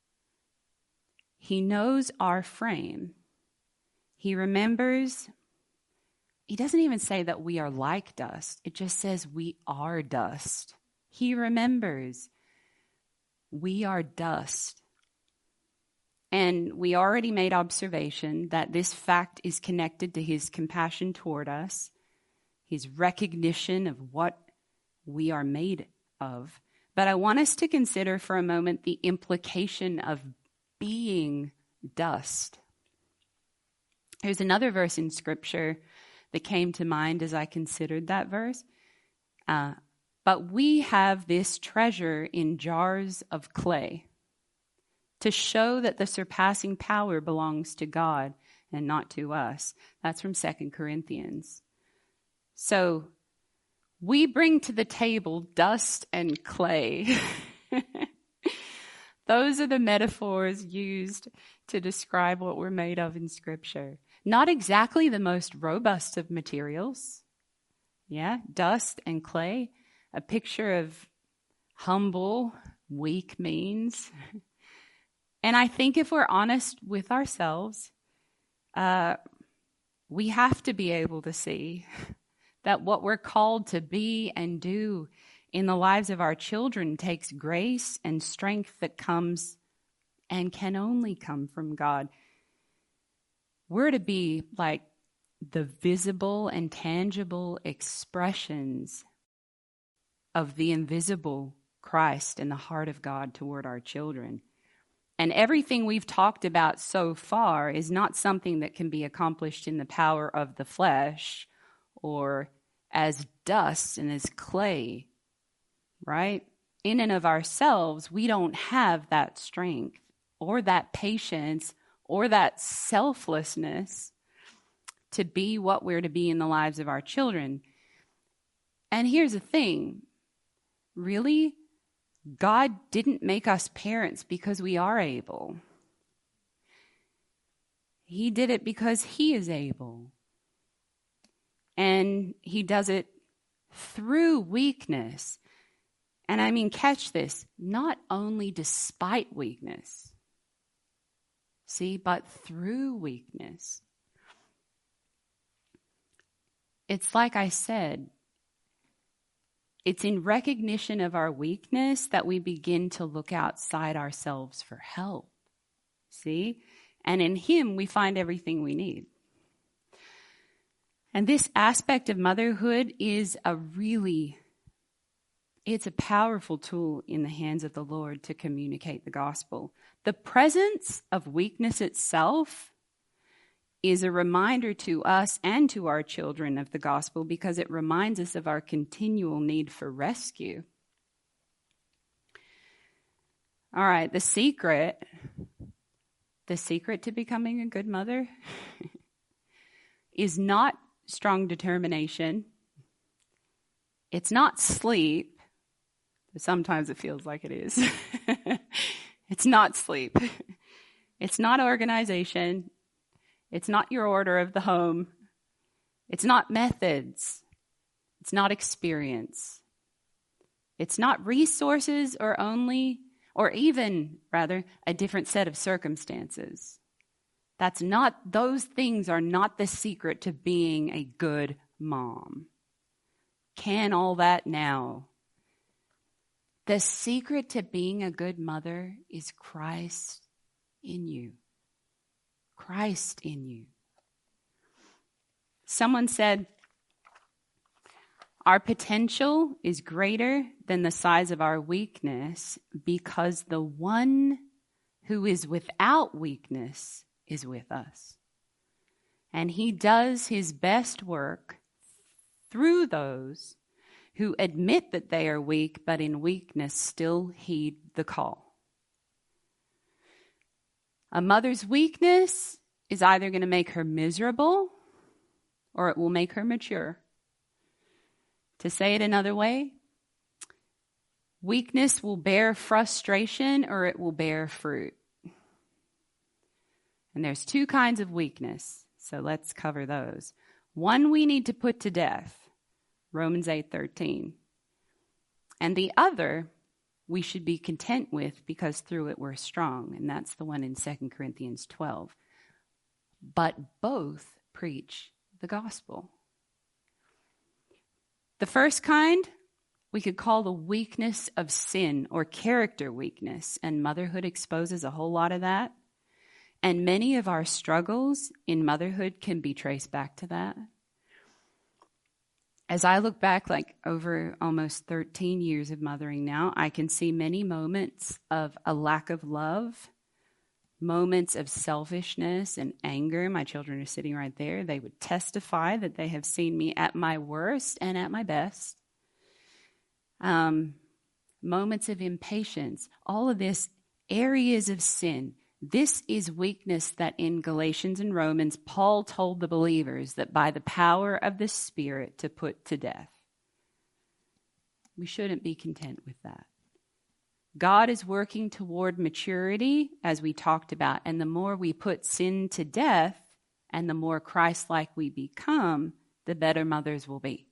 He knows our frame. He remembers. He doesn't even say that we are like dust. It just says we are dust. He remembers we are dust. And we already made observation that this fact is connected to His compassion toward us, His recognition of what we are made of. But I want us to consider for a moment the implication of being dust. There's another verse in Scripture that came to mind as I considered that verse. Uh, but we have this treasure in jars of clay to show that the surpassing power belongs to God and not to us. That's from Second Corinthians. So we bring to the table dust and clay. Those are the metaphors used to describe what we're made of in Scripture. Not exactly the most robust of materials. Yeah, dust and clay. A picture of humble, weak means. And I think if we're honest with ourselves, uh, we have to be able to see that what we're called to be and do in the lives of our children takes grace and strength that comes and can only come from God. We're to be like the visible and tangible expressions of the invisible Christ in the heart of God toward our children. And everything we've talked about so far is not something that can be accomplished in the power of the flesh or as dust and as clay, right? In and of ourselves, we don't have that strength or that patience or that selflessness to be what we're to be in the lives of our children. And here's the thing, really, God didn't make us parents because we are able. He did it because He is able. And He does it through weakness. And I mean, catch this, not only despite weakness. See, but through weakness. It's like I said, it's in recognition of our weakness that we begin to look outside ourselves for help. See? And in Him, we find everything we need. And this aspect of motherhood is a really, it's a powerful tool in the hands of the Lord to communicate the gospel. The presence of weakness itself is a reminder to us and to our children of the gospel because it reminds us of our continual need for rescue. All right, the secret, the secret to becoming a good mother is not strong determination. It's not sleep. But sometimes it feels like it is. It's not sleep. It's not organization. It's not your order of the home. It's not methods. It's not experience. It's not resources or only, or even, rather, a different set of circumstances. That's not, those things are not the secret to being a good mom. Can all that now. The secret to being a good mother is Christ in you. Christ in you. Someone said, our potential is greater than the size of our weakness because the one who is without weakness is with us. And He does His best work through those who admit that they are weak, but in weakness still heed the call. A mother's weakness is either going to make her miserable or it will make her mature. To say it another way, weakness will bear frustration or it will bear fruit. And there's two kinds of weakness, so let's cover those. One we need to put to death, Romans eight thirteen. And the other we should be content with because through it we're strong, and that's the one in Second Corinthians twelve. But both preach the gospel. The first kind we could call the weakness of sin or character weakness, and motherhood exposes a whole lot of that. And many of our struggles in motherhood can be traced back to that. As I look back, like over almost thirteen years of mothering now, I can see many moments of a lack of love, moments of selfishness and anger. My children are sitting right there. They would testify that they have seen me at my worst and at my best. Um, moments of impatience, all of this, areas of sin. This is weakness that in Galatians and Romans, Paul told the believers that by the power of the Spirit to put to death. We shouldn't be content with that. God is working toward maturity, as we talked about, and the more we put sin to death and the more Christ-like we become, the better mothers will be.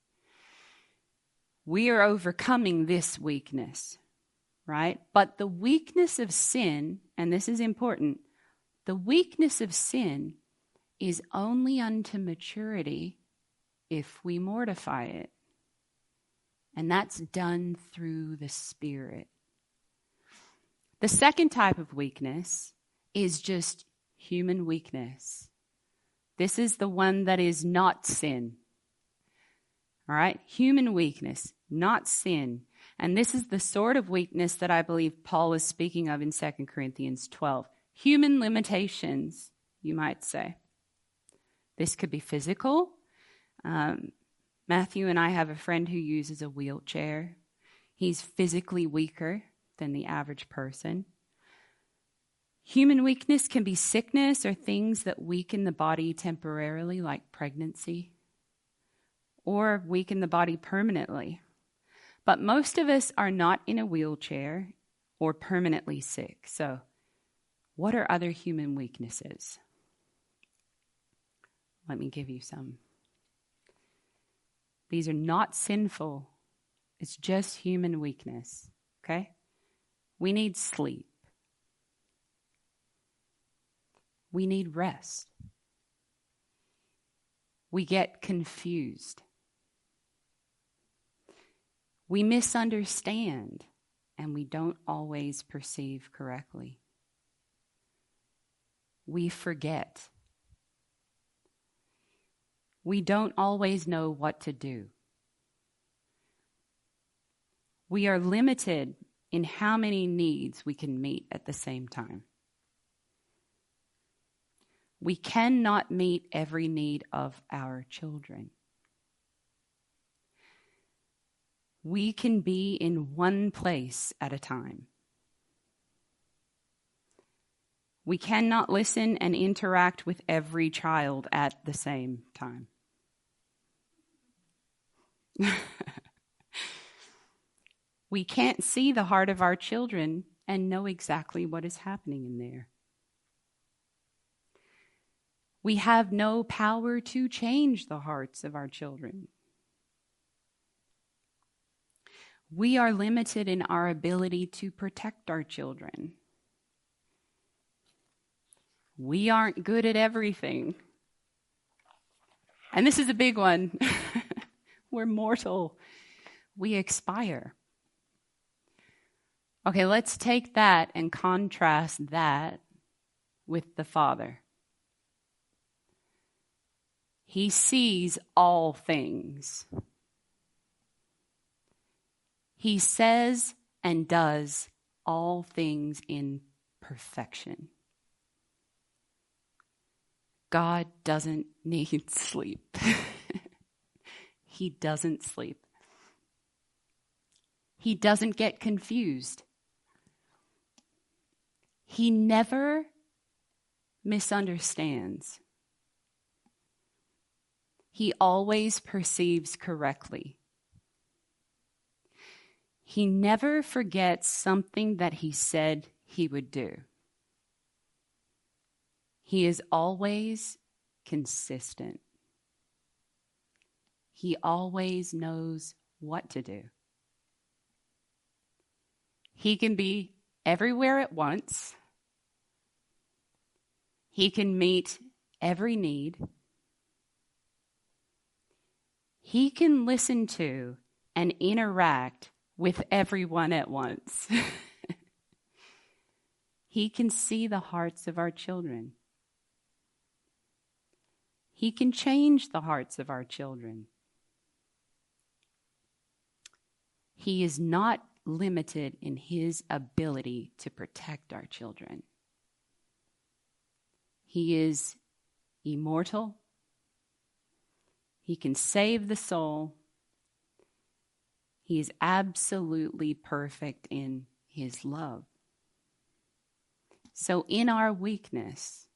We are overcoming this weakness. Right? But the weakness of sin, and this is important, the weakness of sin is only unto maturity if we mortify it. And that's done through the Spirit. The second type of weakness is just human weakness. This is the one that is not sin. All right? Human weakness, not sin. And this is the sort of weakness that I believe Paul is speaking of in Second Corinthians twelve. Human limitations, you might say. This could be physical. Um, Matthew and I have a friend who uses a wheelchair. He's physically weaker than the average person. Human weakness can be sickness or things that weaken the body temporarily, like pregnancy, or weaken the body permanently. But most of us are not in a wheelchair or permanently sick. So what are other human weaknesses? Let me give you some. These are not sinful. It's just human weakness, okay? We need sleep. We need rest. We get confused. We misunderstand, and we don't always perceive correctly. We forget. We don't always know what to do. We are limited in how many needs we can meet at the same time. We cannot meet every need of our children. We can be in one place at a time. We cannot listen and interact with every child at the same time. We can't see the heart of our children and know exactly what is happening in there. We have no power to change the hearts of our children. We are limited in our ability to protect our children. We aren't good at everything. And this is a big one. We're mortal. We expire. Okay, let's take that and contrast that with the Father. He sees all things. He says and does all things in perfection. God doesn't need sleep. He doesn't sleep. He doesn't get confused. He never misunderstands. He always perceives correctly. He never forgets something that he said he would do. He is always consistent. He always knows what to do. He can be everywhere at once. He can meet every need. He can listen to and interact with everyone at once. He can see the hearts of our children. He can change the hearts of our children. He is not limited in his ability to protect our children. He is immortal. He can save the soul. He is absolutely perfect in his love. So in our weakness,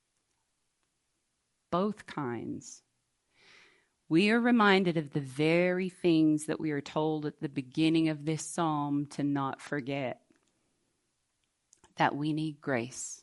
both kinds, we are reminded of the very things that we are told at the beginning of this psalm to not forget. That we need grace.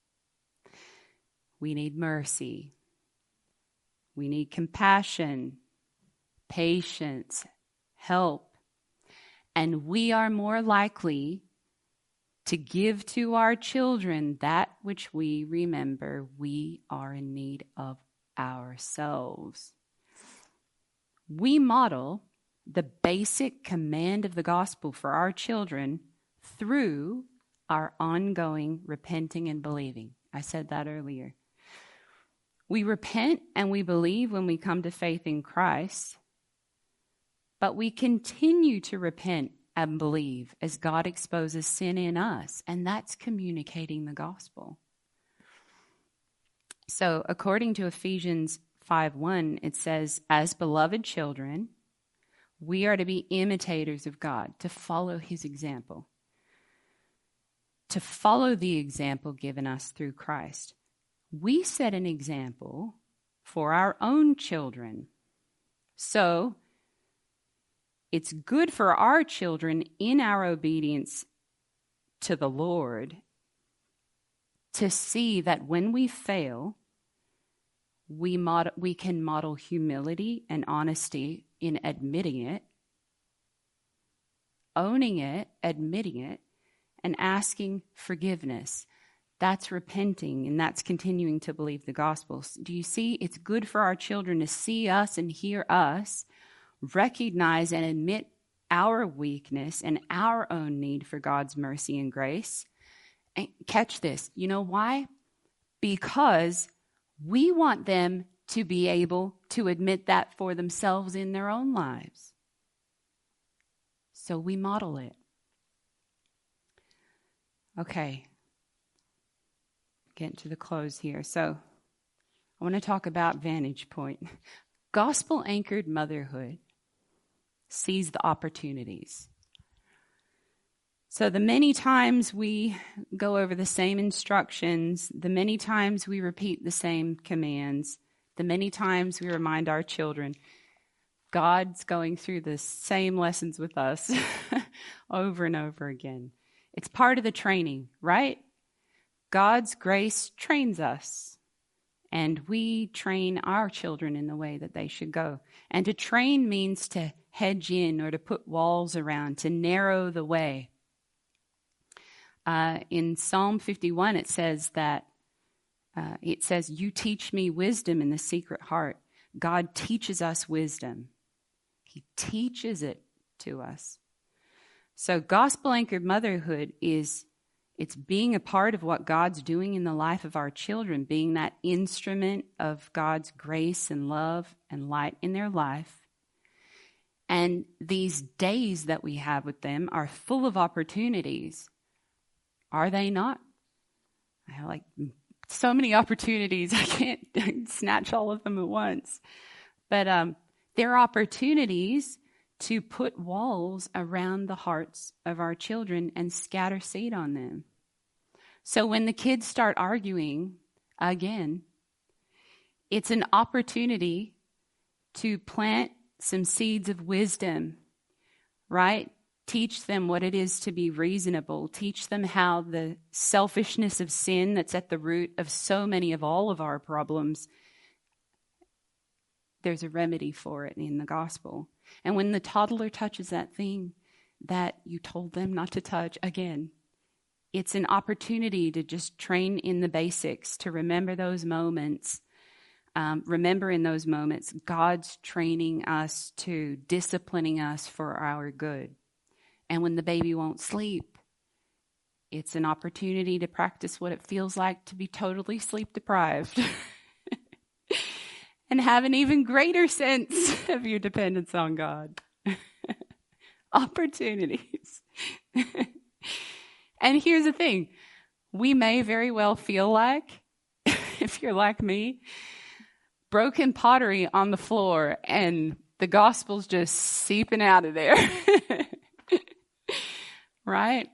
We need mercy. We need compassion, patience, help. And we are more likely to give to our children that which we remember we are in need of ourselves. We model the basic command of the gospel for our children through our ongoing repenting and believing. I said that earlier. We repent and we believe when we come to faith in Christ, but we continue to repent and believe as God exposes sin in us, and that's communicating the gospel. So according to Ephesians five one, it says, as beloved children, we are to be imitators of God, to follow his example, to follow the example given us through Christ. We set an example for our own children. So it's good for our children in our obedience to the Lord to see that when we fail, we mod- we can model humility and honesty in admitting it, owning it, admitting it, and asking forgiveness. That's repenting, and that's continuing to believe the gospel. Do you see? It's good for our children to see us and hear us, recognize and admit our weakness and our own need for God's mercy and grace. And catch this. You know why? Because we want them to be able to admit that for themselves in their own lives. So we model it. Okay. Getting to the close here. So I want to talk about vantage point. Gospel-anchored motherhood sees the opportunities. So the many times we go over the same instructions, the many times we repeat the same commands, the many times we remind our children, God's going through the same lessons with us over and over again. It's part of the training, right? God's grace trains us, and we train our children in the way that they should go. And to train means to hedge in or to put walls around, to narrow the way. Uh, in Psalm fifty-one, it says that, uh, it says, you teach me wisdom in the secret heart. God teaches us wisdom. He teaches it to us. So gospel-anchored motherhood is, it's being a part of what God's doing in the life of our children, being that instrument of God's grace and love and light in their life. And these days that we have with them are full of opportunities. Are they not? I have like so many opportunities. I can't snatch all of them at once. But um, they're opportunities to put walls around the hearts of our children and scatter seed on them. So when the kids start arguing again, it's an opportunity to plant some seeds of wisdom, right? Teach them what it is to be reasonable. Teach them how the selfishness of sin that's at the root of so many of all of our problems, there's a remedy for it in the gospel. And when the toddler touches that thing that you told them not to touch, again, it's an opportunity to just train in the basics, to remember those moments. Um, remember in those moments, God's training us to disciplining us for our good. And when the baby won't sleep, it's an opportunity to practice what it feels like to be totally sleep deprived. And have an even greater sense of your dependence on God. Opportunities. And here's the thing. We may very well feel like, if you're like me, broken pottery on the floor and the gospel's just seeping out of there. Right?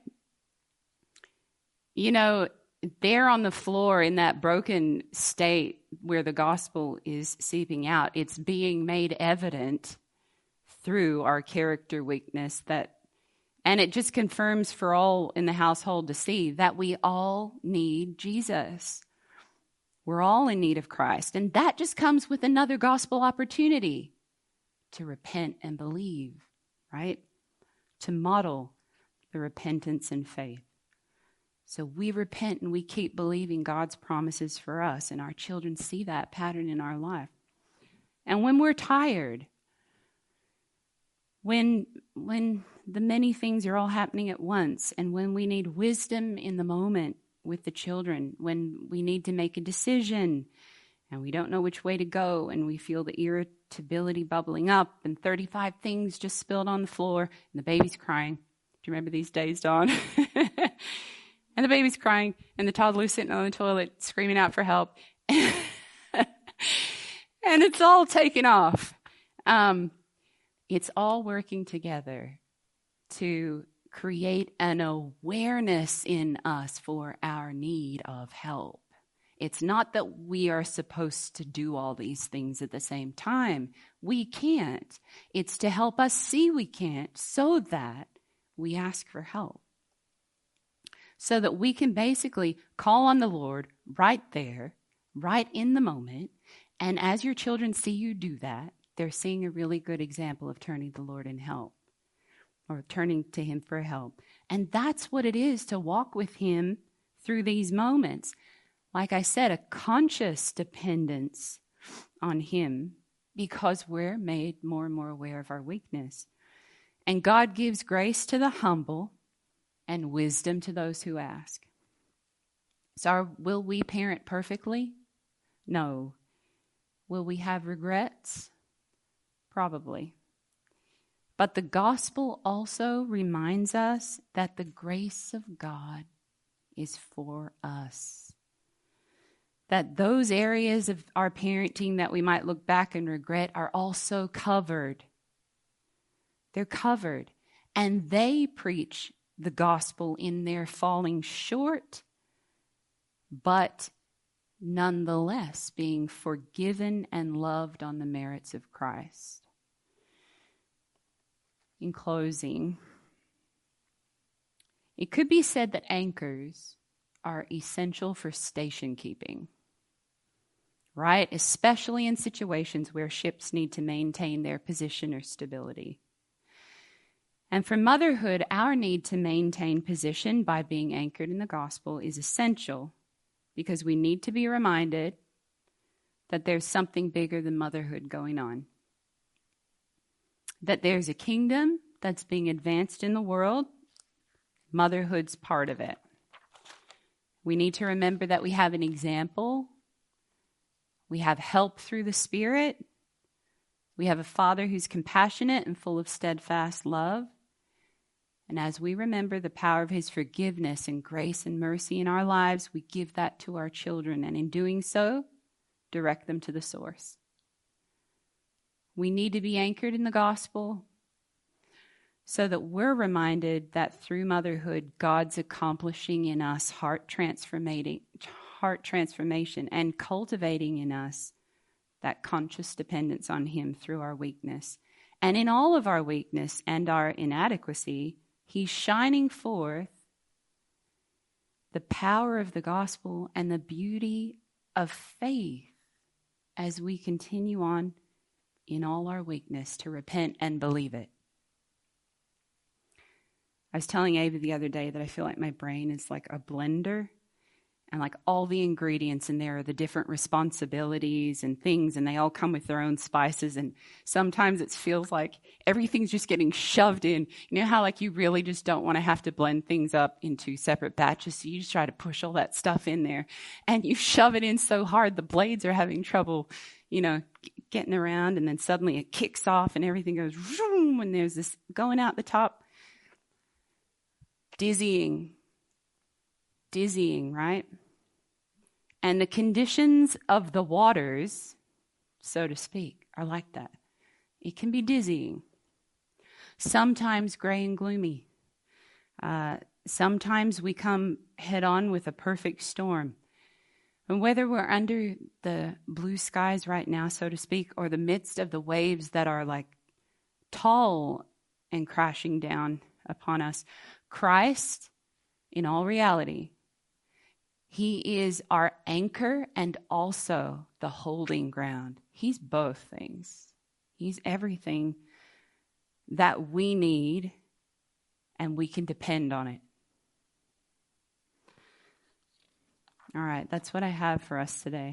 You know, there on the floor in that broken state where the gospel is seeping out, it's being made evident through our character weakness that, and it just confirms for all in the household to see that we all need Jesus. We're all in need of Christ. And that just comes with another gospel opportunity to repent and believe, right? To model the repentance and faith. So we repent and we keep believing God's promises for us, and our children see that pattern in our life. And when we're tired, when when the many things are all happening at once, and when we need wisdom in the moment with the children, when we need to make a decision and we don't know which way to go, and we feel the irritability bubbling up and thirty-five things just spilled on the floor and the baby's crying. Do you remember these days, Dawn? And the baby's crying, and the toddler's sitting on the toilet screaming out for help. And it's all taken off. Um, it's all working together to create an awareness in us for our need of help. It's not that we are supposed to do all these things at the same time. We can't. It's to help us see we can't so that we ask for help. So that we can basically call on the Lord right there, right in the moment. And as your children see you do that, they're seeing a really good example of turning to the Lord in help, or turning to Him for help. And that's what it is to walk with Him through these moments. Like I said, a conscious dependence on him, because we're made more and more aware of our weakness. And God gives grace to the humble and wisdom to those who ask. So are, will we parent perfectly? No. Will we have regrets? Probably. But the gospel also reminds us that the grace of God is for us. That those areas of our parenting that we might look back and regret are also covered. They're covered. And they preach the gospel in their falling short, but nonetheless being forgiven and loved on the merits of Christ. In closing, it could be said that anchors are essential for station keeping, right? Especially in situations where ships need to maintain their position or stability. And for motherhood, our need to maintain position by being anchored in the gospel is essential, because we need to be reminded that there's something bigger than motherhood going on. That there's a kingdom that's being advanced in the world. Motherhood's part of it. We need to remember that we have an example. We have help through the Spirit. We have a Father who's compassionate and full of steadfast love. And as we remember the power of his forgiveness and grace and mercy in our lives, we give that to our children. And in doing so, direct them to the source. We need to be anchored in the gospel so that we're reminded that through motherhood, God's accomplishing in us heart transformating, heart transformation and cultivating in us that conscious dependence on him through our weakness. And in all of our weakness and our inadequacy, he's shining forth the power of the gospel and the beauty of faith as we continue on in all our weakness to repent and believe it. I was telling Ava the other day that I feel like my brain is like a blender, and like all the ingredients in there are the different responsibilities and things, and they all come with their own spices, and sometimes it feels like everything's just getting shoved in. You know how like you really just don't want to have to blend things up into separate batches, so you just try to push all that stuff in there, and you shove it in so hard the blades are having trouble, you know, getting around, and then suddenly it kicks off and everything goes vroom, and there's this going out the top. Dizzying. Dizzying, right? And the conditions of the waters, so to speak, are like that. It can be dizzying. Sometimes gray and gloomy. Uh, sometimes we come head on with a perfect storm. And whether we're under the blue skies right now, so to speak, or the midst of the waves that are like tall and crashing down upon us, Christ, in all reality, he is our anchor and also the holding ground. He's both things. He's everything that we need, and we can depend on it. All right, that's what I have for us today.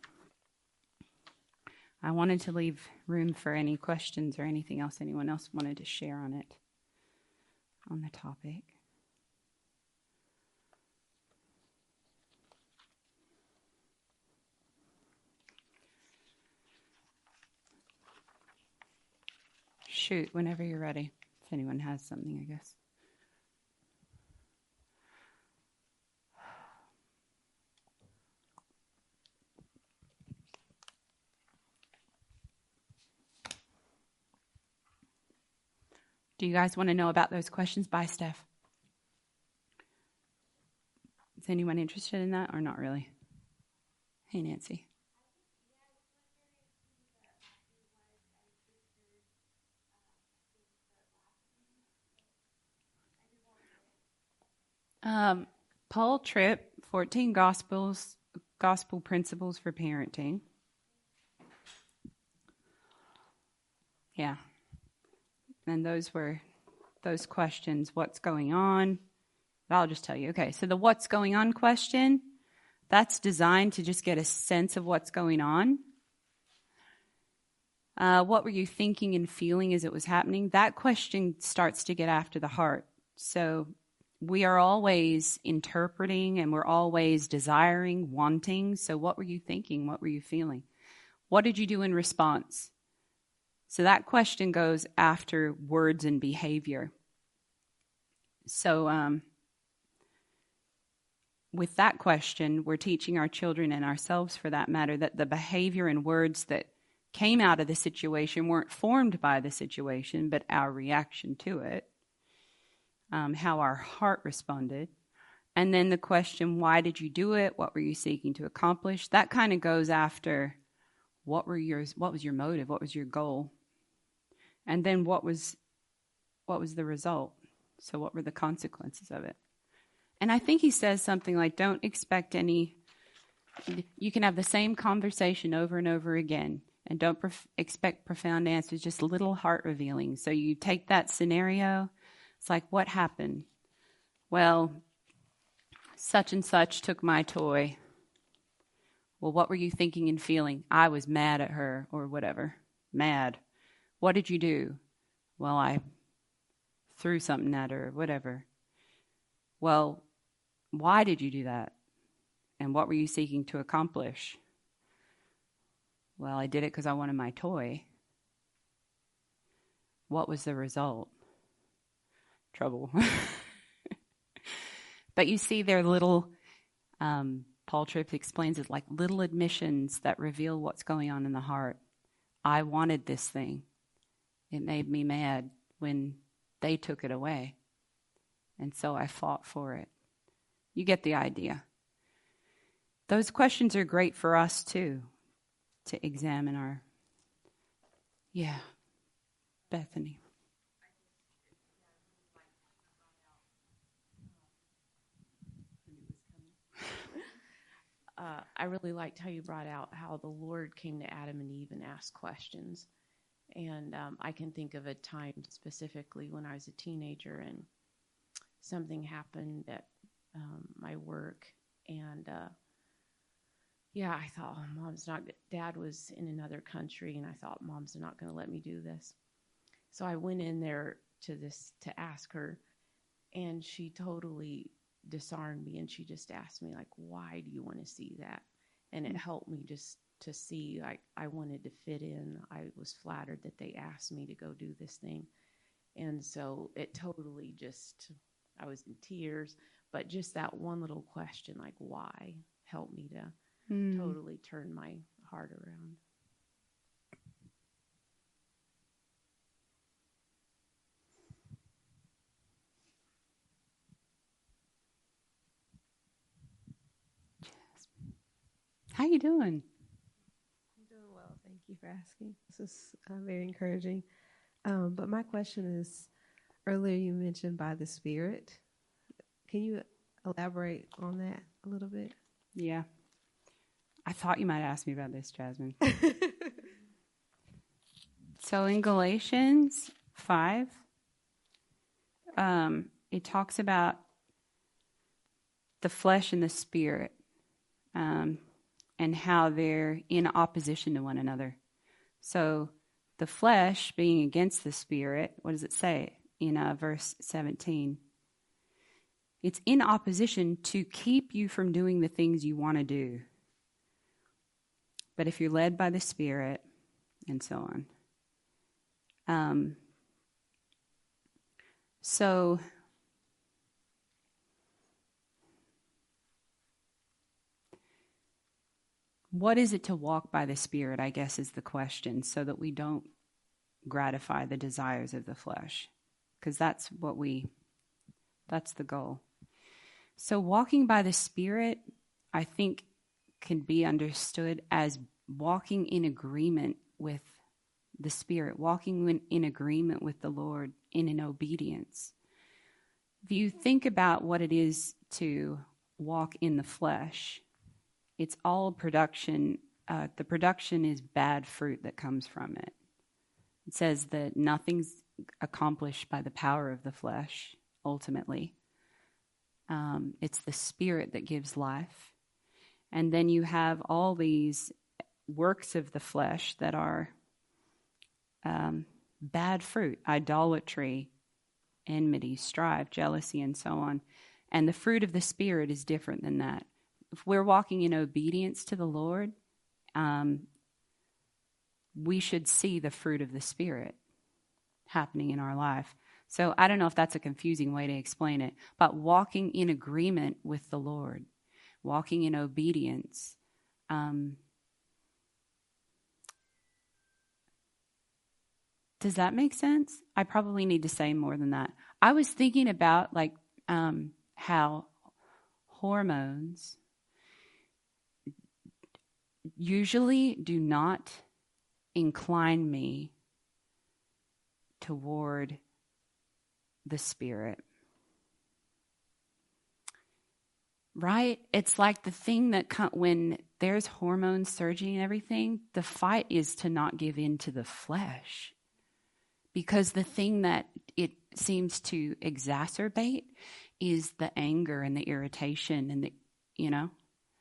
I wanted to leave room for any questions or anything else anyone else wanted to share on it, on the topic. Shoot, whenever you're ready, if anyone has something, I guess. Do you guys want to know about those questions? Bye, Steph. Is anyone interested in that or not really? Hey, Nancy. Um, Paul Tripp, fourteen Gospels, Gospel Principles for Parenting. Yeah. And those were those questions. What's going on? But I'll just tell you. Okay, so the what's going on question, that's designed to just get a sense of what's going on. Uh, what were you thinking and feeling as it was happening? That question starts to get after the heart. So we are always interpreting and we're always desiring, wanting. So what were you thinking? What were you feeling? What did you do in response? So that question goes after words and behavior. So um, with that question, we're teaching our children and ourselves, for that matter, that the behavior and words that came out of the situation weren't formed by the situation, but our reaction to it, um, how our heart responded. And then the question, why did you do it? What were you seeking to accomplish? That kind of goes after what were your, what was your motive? What was your goal? And then what was, what was the result? So what were the consequences of it? And I think he says something like, don't expect any, you can have the same conversation over and over again, and don't prof- expect profound answers, just little heart revealing. So you take that scenario, it's like, what happened? Well, such and such took my toy. Well, what were you thinking and feeling? I was mad at her, or whatever. Mad. What did you do? Well, I threw something at her, or whatever. Well, why did you do that? And what were you seeking to accomplish? Well, I did it because I wanted my toy. What was the result? Trouble. But you see, they're little, um, Paul Tripp explains it like little admissions that reveal what's going on in the heart. I wanted this thing. It made me mad when they took it away. And so I fought for it. You get the idea. Those questions are great for us too, to examine our, yeah, Bethany. Uh, I really liked how you brought out how the Lord came to Adam and Eve and asked questions. And um, I can think of a time specifically when I was a teenager and something happened at um, my work. And uh, yeah, I thought, oh, mom's not, dad was in another country, and I thought, mom's not going to let me do this. So I went in there to this, to ask her, and she totally disarmed me, and she just asked me, like, why do you want to see that? And it helped me just to see, like, I wanted to fit in. I was flattered that they asked me to go do this thing. And so it totally just, I was in tears, but just that one little question, like, why, helped me to Mm. totally turned my heart around. How you doing? I'm doing well. Thank you for asking. This is uh, very encouraging. Um, but my question is, earlier you mentioned by the Spirit. Can you elaborate on that a little bit? Yeah. I thought you might ask me about this, Jasmine. So in Galatians five, um, it talks about the flesh and the spirit, um, and how they're in opposition to one another. So the flesh being against the spirit, what does it say in uh, verse seventeen? It's in opposition to keep you from doing the things you want to do. But if you're led by the Spirit, and so on. Um, so, what is it to walk by the Spirit, I guess, is the question, so that we don't gratify the desires of the flesh. Because that's what we, that's the goal. So walking by the Spirit, I think, can be understood as walking in agreement with the Spirit, walking in, in agreement with the Lord in an obedience. If you think about what it is to walk in the flesh, it's all production. Uh, the production is bad fruit that comes from it. It says that nothing's accomplished by the power of the flesh, ultimately. Um, it's the Spirit that gives life. And then you have all these works of the flesh that are um, bad fruit, idolatry, enmity, strife, jealousy, and so on. And the fruit of the Spirit is different than that. If we're walking in obedience to the Lord, um, we should see the fruit of the Spirit happening in our life. So I don't know if that's a confusing way to explain it, but walking in agreement with the Lord, walking in obedience. Um, does that make sense? I probably need to say more than that. I was thinking about like um, how hormones usually do not incline me toward the Spirit. Right? It's like the thing that com- when there's hormones surging and everything, the fight is to not give in to the flesh. Because the thing that it seems to exacerbate is the anger and the irritation and the, you know,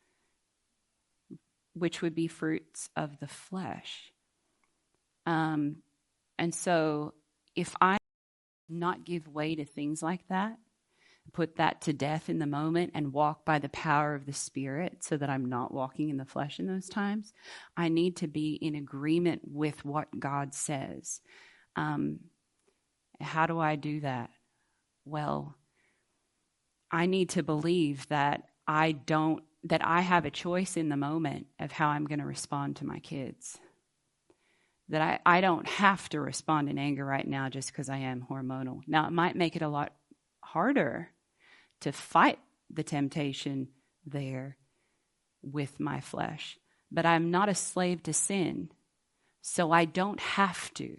which would be fruits of the flesh. Um, and so if I not give way to things like that, put that to death in the moment and walk by the power of the Spirit so that I'm not walking in the flesh in those times, I need to be in agreement with what God says. Um, how do I do that? Well, I need to believe that I don't, that I have a choice in the moment of how I'm going to respond to my kids. That I, I don't have to respond in anger right now just because I am hormonal. Now, it might make it a lot harder to fight the temptation there with my flesh. But I'm not a slave to sin, so I don't have to.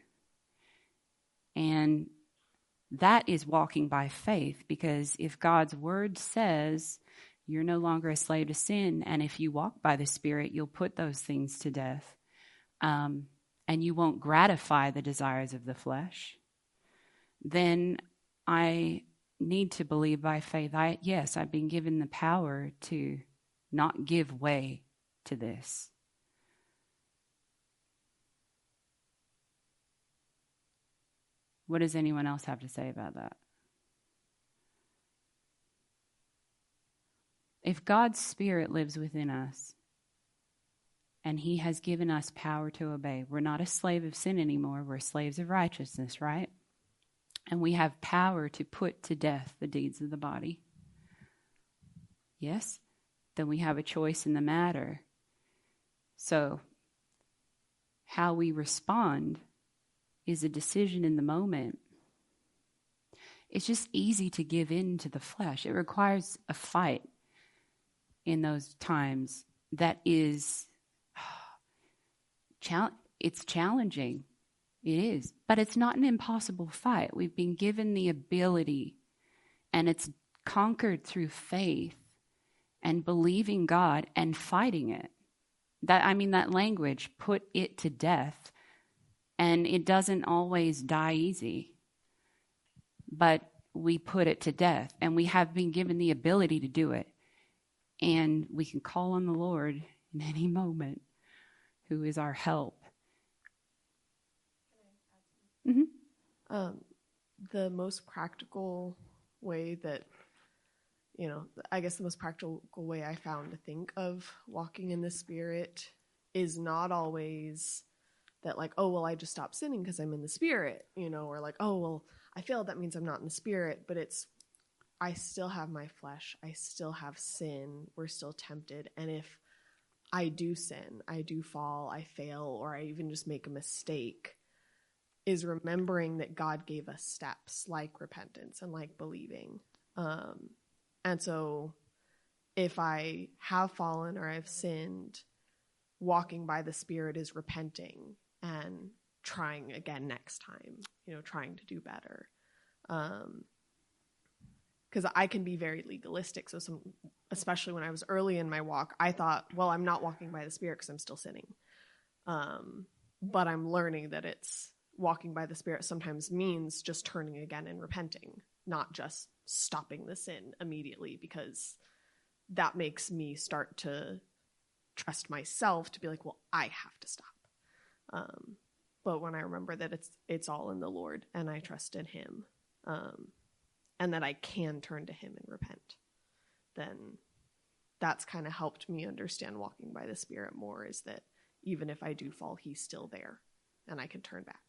And that is walking by faith, because if God's word says you're no longer a slave to sin, and if you walk by the Spirit, you'll put those things to death. Um, and you won't gratify the desires of the flesh, then I need to believe by faith. I yes, I've been given the power to not give way to this. What does anyone else have to say about that? If God's Spirit lives within us, and he has given us power to obey. We're not a slave of sin anymore. We're slaves of righteousness, right? And we have power to put to death the deeds of the body. Yes? Then we have a choice in the matter. So, how we respond is a decision in the moment. It's just easy to give in to the flesh. It requires a fight in those times that is... It's challenging. It is. But it's not an impossible fight. We've been given the ability, and it's conquered through faith and believing God and fighting it. That I mean, that language, put it to death, and it doesn't always die easy. But we put it to death, and we have been given the ability to do it. And we can call on the Lord in any moment, who is our help. Mm-hmm. Um, the most practical way that, you know, I guess the most practical way I found to think of walking in the Spirit is not always that like, oh, well, I just stopped sinning because I'm in the Spirit, you know, or like, oh, well, I failed, that means I'm not in the Spirit, but it's, I still have my flesh, I still have sin, we're still tempted, and if I do sin, I do fall, I fail, or I even just make a mistake, is remembering that God gave us steps like repentance and like believing. Um, and so if I have fallen or I've sinned, walking by the Spirit is repenting and trying again next time, you know, trying to do better. Um, because I can be very legalistic. So some, especially when I was early in my walk, I thought, well, I'm not walking by the Spirit because I'm still sinning. Um, but I'm learning that it's walking by the Spirit sometimes means just turning again and repenting, not just stopping the sin immediately, because that makes me start to trust myself to be like, well, I have to stop. Um, but when I remember that it's it's all in the Lord, and I trust in him, um, and that I can turn to him and repent, then that's kind of helped me understand walking by the Spirit more, is that even if I do fall, he's still there and I can turn back.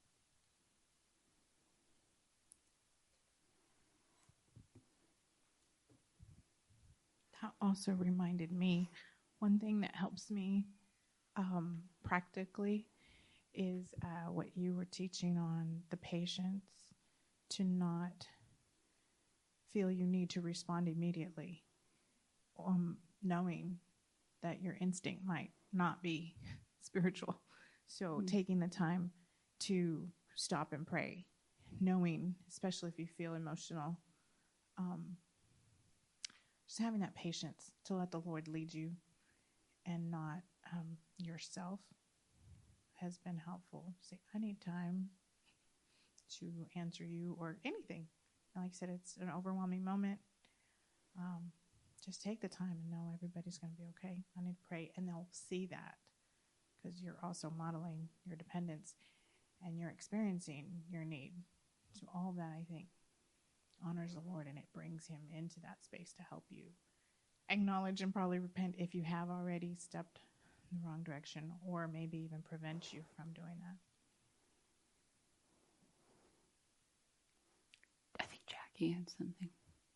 That also reminded me, one thing that helps me um, practically is uh, what you were teaching on the patience, to not feel you need to respond immediately, um, knowing that your instinct might not be spiritual. So mm-hmm. taking the time to stop and pray, knowing, especially if you feel emotional, um, just having that patience to let the Lord lead you and not um, yourself has been helpful. Say, I need time to answer you or anything. And like I said, it's an overwhelming moment. Um, just take the time and know everybody's going to be okay. I need to pray. And they'll see that, because you're also modeling your dependence and you're experiencing your need. So all that, I think, honors the Lord, and it brings him into that space to help you acknowledge and probably repent if you have already stepped in the wrong direction, or maybe even prevent you from doing that. I think Jackie had something.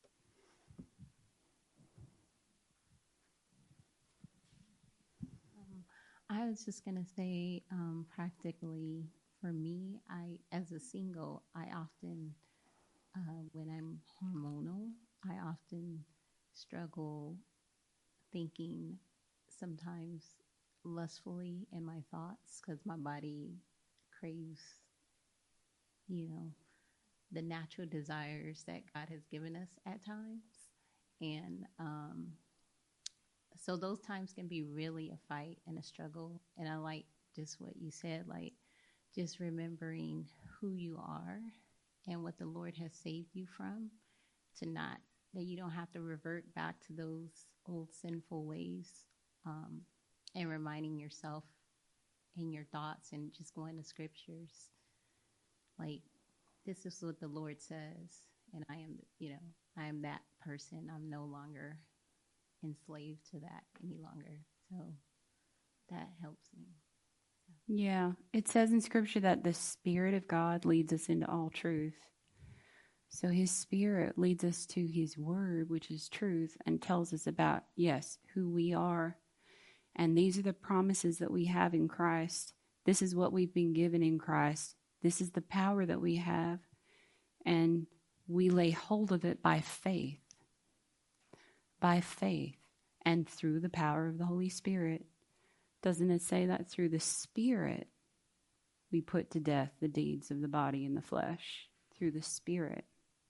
Um, I was just going to say, um, practically for me, I, as a single, I often, uh, when I'm hormonal, I often struggle thinking sometimes lustfully in my thoughts, because my body craves, you know, the natural desires that God has given us at times. And um, so those times can be really a fight and a struggle. And I like just what you said, like just remembering who you are and what the Lord has saved you from, to not, that you don't have to revert back to those old sinful ways, um, and reminding yourself in your thoughts and just going to scriptures. Like, this is what the Lord says, and I am, you know, I am that person. I'm no longer enslaved to that any longer. So that helps me. Yeah, it says in Scripture that the Spirit of God leads us into all truth. So his Spirit leads us to his word, which is truth, and tells us about, yes, who we are. And these are the promises that we have in Christ. This is what we've been given in Christ. This is the power that we have. And we lay hold of it by faith. By faith. And through the power of the Holy Spirit. Doesn't it say that through the Spirit we put to death the deeds of the body and the flesh? Through the Spirit.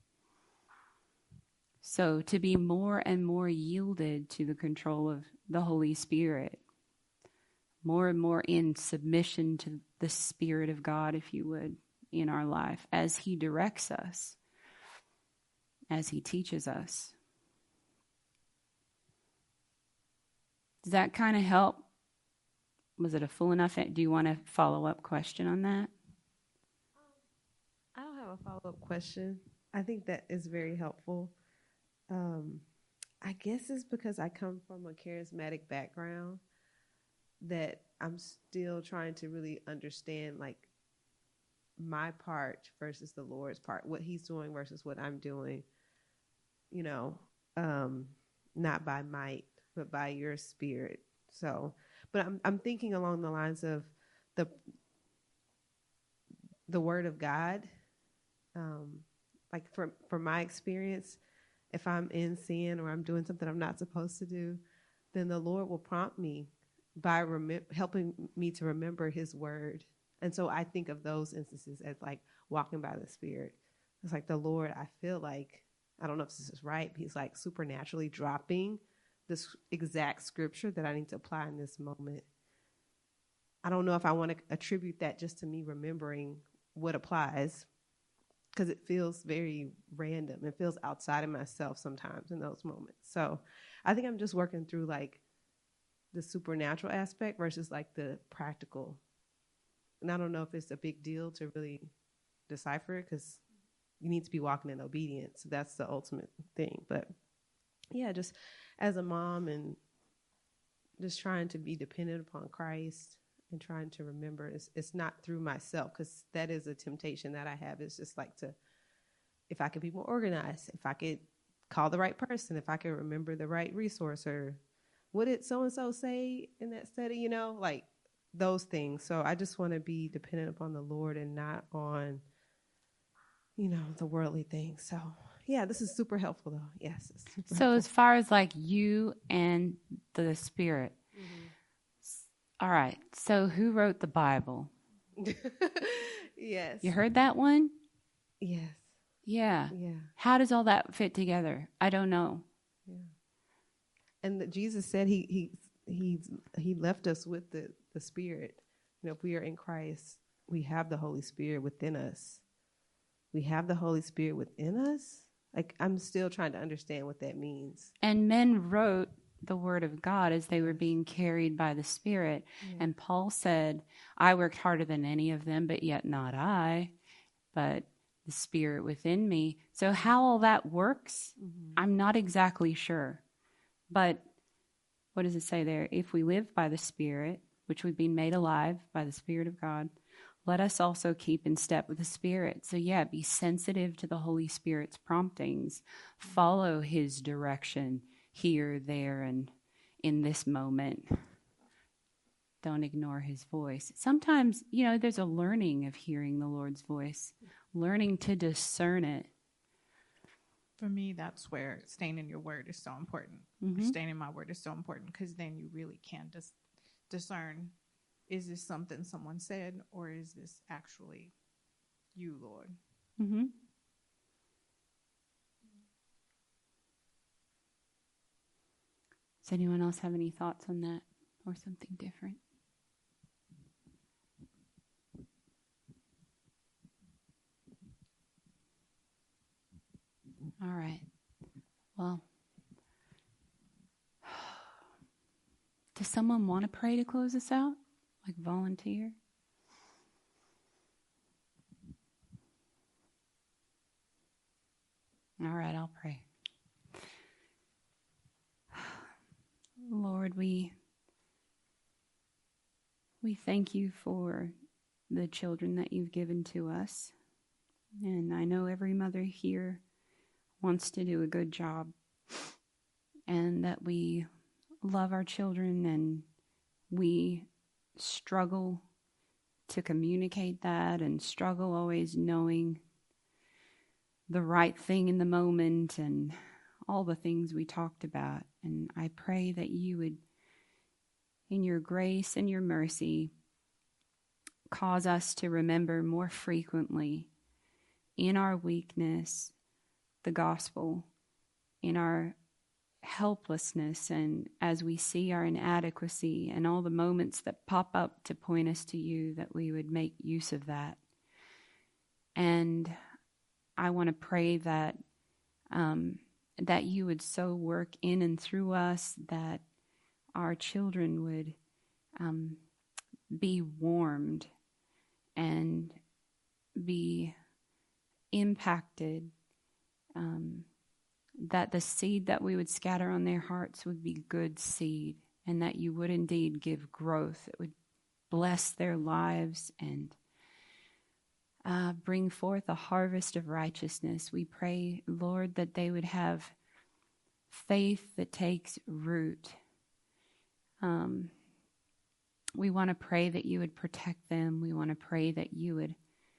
So to be more and more yielded to the control of the Holy Spirit, more and more in submission to the Spirit of God, if you would, in our life, as he directs us, as he teaches us. Does that kind of help? Was it a full enough? Do you want a follow-up question on that? I don't have a follow-up question. I think that is very helpful. Um, I guess it's because I come from a charismatic background that I'm still trying to really understand, like, my part versus the Lord's part, what he's doing versus what I'm doing, you know, um, not by might, but by your Spirit. So, but I'm I'm thinking along the lines of the the Word of God. Um, like from from my experience, if I'm in sin or I'm doing something I'm not supposed to do, then the Lord will prompt me by rem- helping me to remember his word. And so I think of those instances as like walking by the Spirit. It's like the Lord, I feel like, I don't know if this is right, but he's like supernaturally dropping this exact scripture that I need to apply in this moment. I don't know if I want to attribute that just to me remembering what applies, because it feels very random. It feels outside of myself sometimes in those moments. So I think I'm just working through like the supernatural aspect versus like the practical. And I don't know if it's a big deal to really decipher it, because you need to be walking in obedience. That's the ultimate thing. But yeah, just as a mom and just trying to be dependent upon Christ and trying to remember it's, it's not through myself, because that is a temptation that I have. It's just like to, if I could be more organized, if I could call the right person, if I could remember the right resource, or what did so-and-so say in that study, you know, like those things. So I just want to be dependent upon the Lord and not on, you know, the worldly things. So yeah, this is super helpful though. Yes. It's super So helpful. as far as like you and the Spirit, Mm-hmm. all right. So who wrote the Bible? Yes. You heard that one? Yes. Yeah. Yeah. How does all that fit together? I don't know. Yeah. And the, Jesus said he he he he left us with the, the Spirit. You know, if we are in Christ, we have the Holy Spirit within us. We have the Holy Spirit within us. Like, I'm still trying to understand what that means. And men wrote the word of God as they were being carried by the Spirit. Yeah. And Paul said, I worked harder than any of them, but yet not I, but the Spirit within me. So how all that works, Mm-hmm. I'm not exactly sure. But what does it say there? If we live by the Spirit, which we've been made alive by the Spirit of God, let us also keep in step with the Spirit. So yeah, be sensitive to the Holy Spirit's promptings. Follow his direction here, there, and in this moment. Don't ignore his voice. Sometimes, you know, there's a learning of hearing the Lord's voice, learning to discern it. For me, that's where staying in your word is so important. Mm-hmm. Staying in my word is so important, because then you really can dis- discern, is this something someone said, or is this actually you, Lord? Mm-hmm. Does anyone else have any thoughts on that or something different? All right. Well, does someone want to pray to close us out? Like volunteer? All right, I'll pray. Lord, we we thank you for the children that you've given to us. And I know every mother here wants to do a good job, and that we love our children and we struggle to communicate that and struggle always knowing the right thing in the moment and all the things we talked about. And I pray that you would, in your grace and your mercy, cause us to remember more frequently in our weakness the gospel, in our helplessness, and as we see our inadequacy and all the moments that pop up to point us to you, that we would make use of that. And I want to pray that um, that you would so work in and through us that our children would um, be warmed and be impacted, um, that the seed that we would scatter on their hearts would be good seed, and that you would indeed give growth. It would bless their lives and uh, bring forth a harvest of righteousness. We pray, Lord, that they would have faith that takes root. Um, we want to pray that you would protect them. We want to pray that you would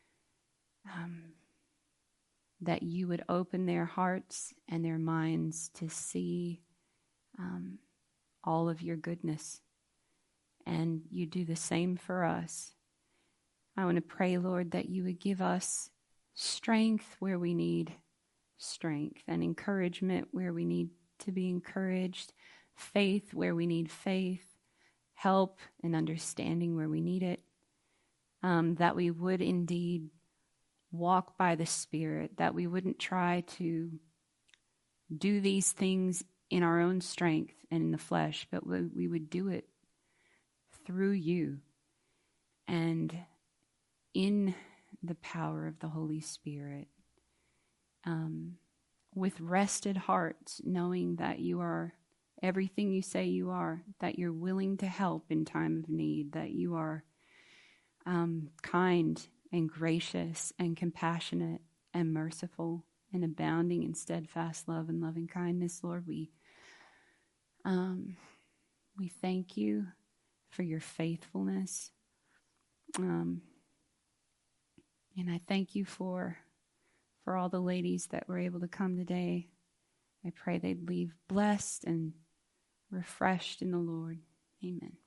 um, that you would open their hearts and their minds to see um, all of your goodness. And you do the same for us. I want to pray, Lord, that you would give us strength where we need strength, and encouragement where we need to be encouraged, faith where we need faith, help and understanding where we need it, um, that we would indeed walk by the Spirit, that we wouldn't try to do these things in our own strength and in the flesh, but we, we would do it through you and in the power of the Holy Spirit, um, with rested hearts, knowing that you are everything you say you are, that you're willing to help in time of need, that you are um, kind and gracious and compassionate and merciful and abounding in steadfast love and loving kindness. Lord, we um, we thank you for your faithfulness. Um, and I thank you for for all the ladies that were able to come today. I pray they'd leave blessed and refreshed in the Lord. Amen.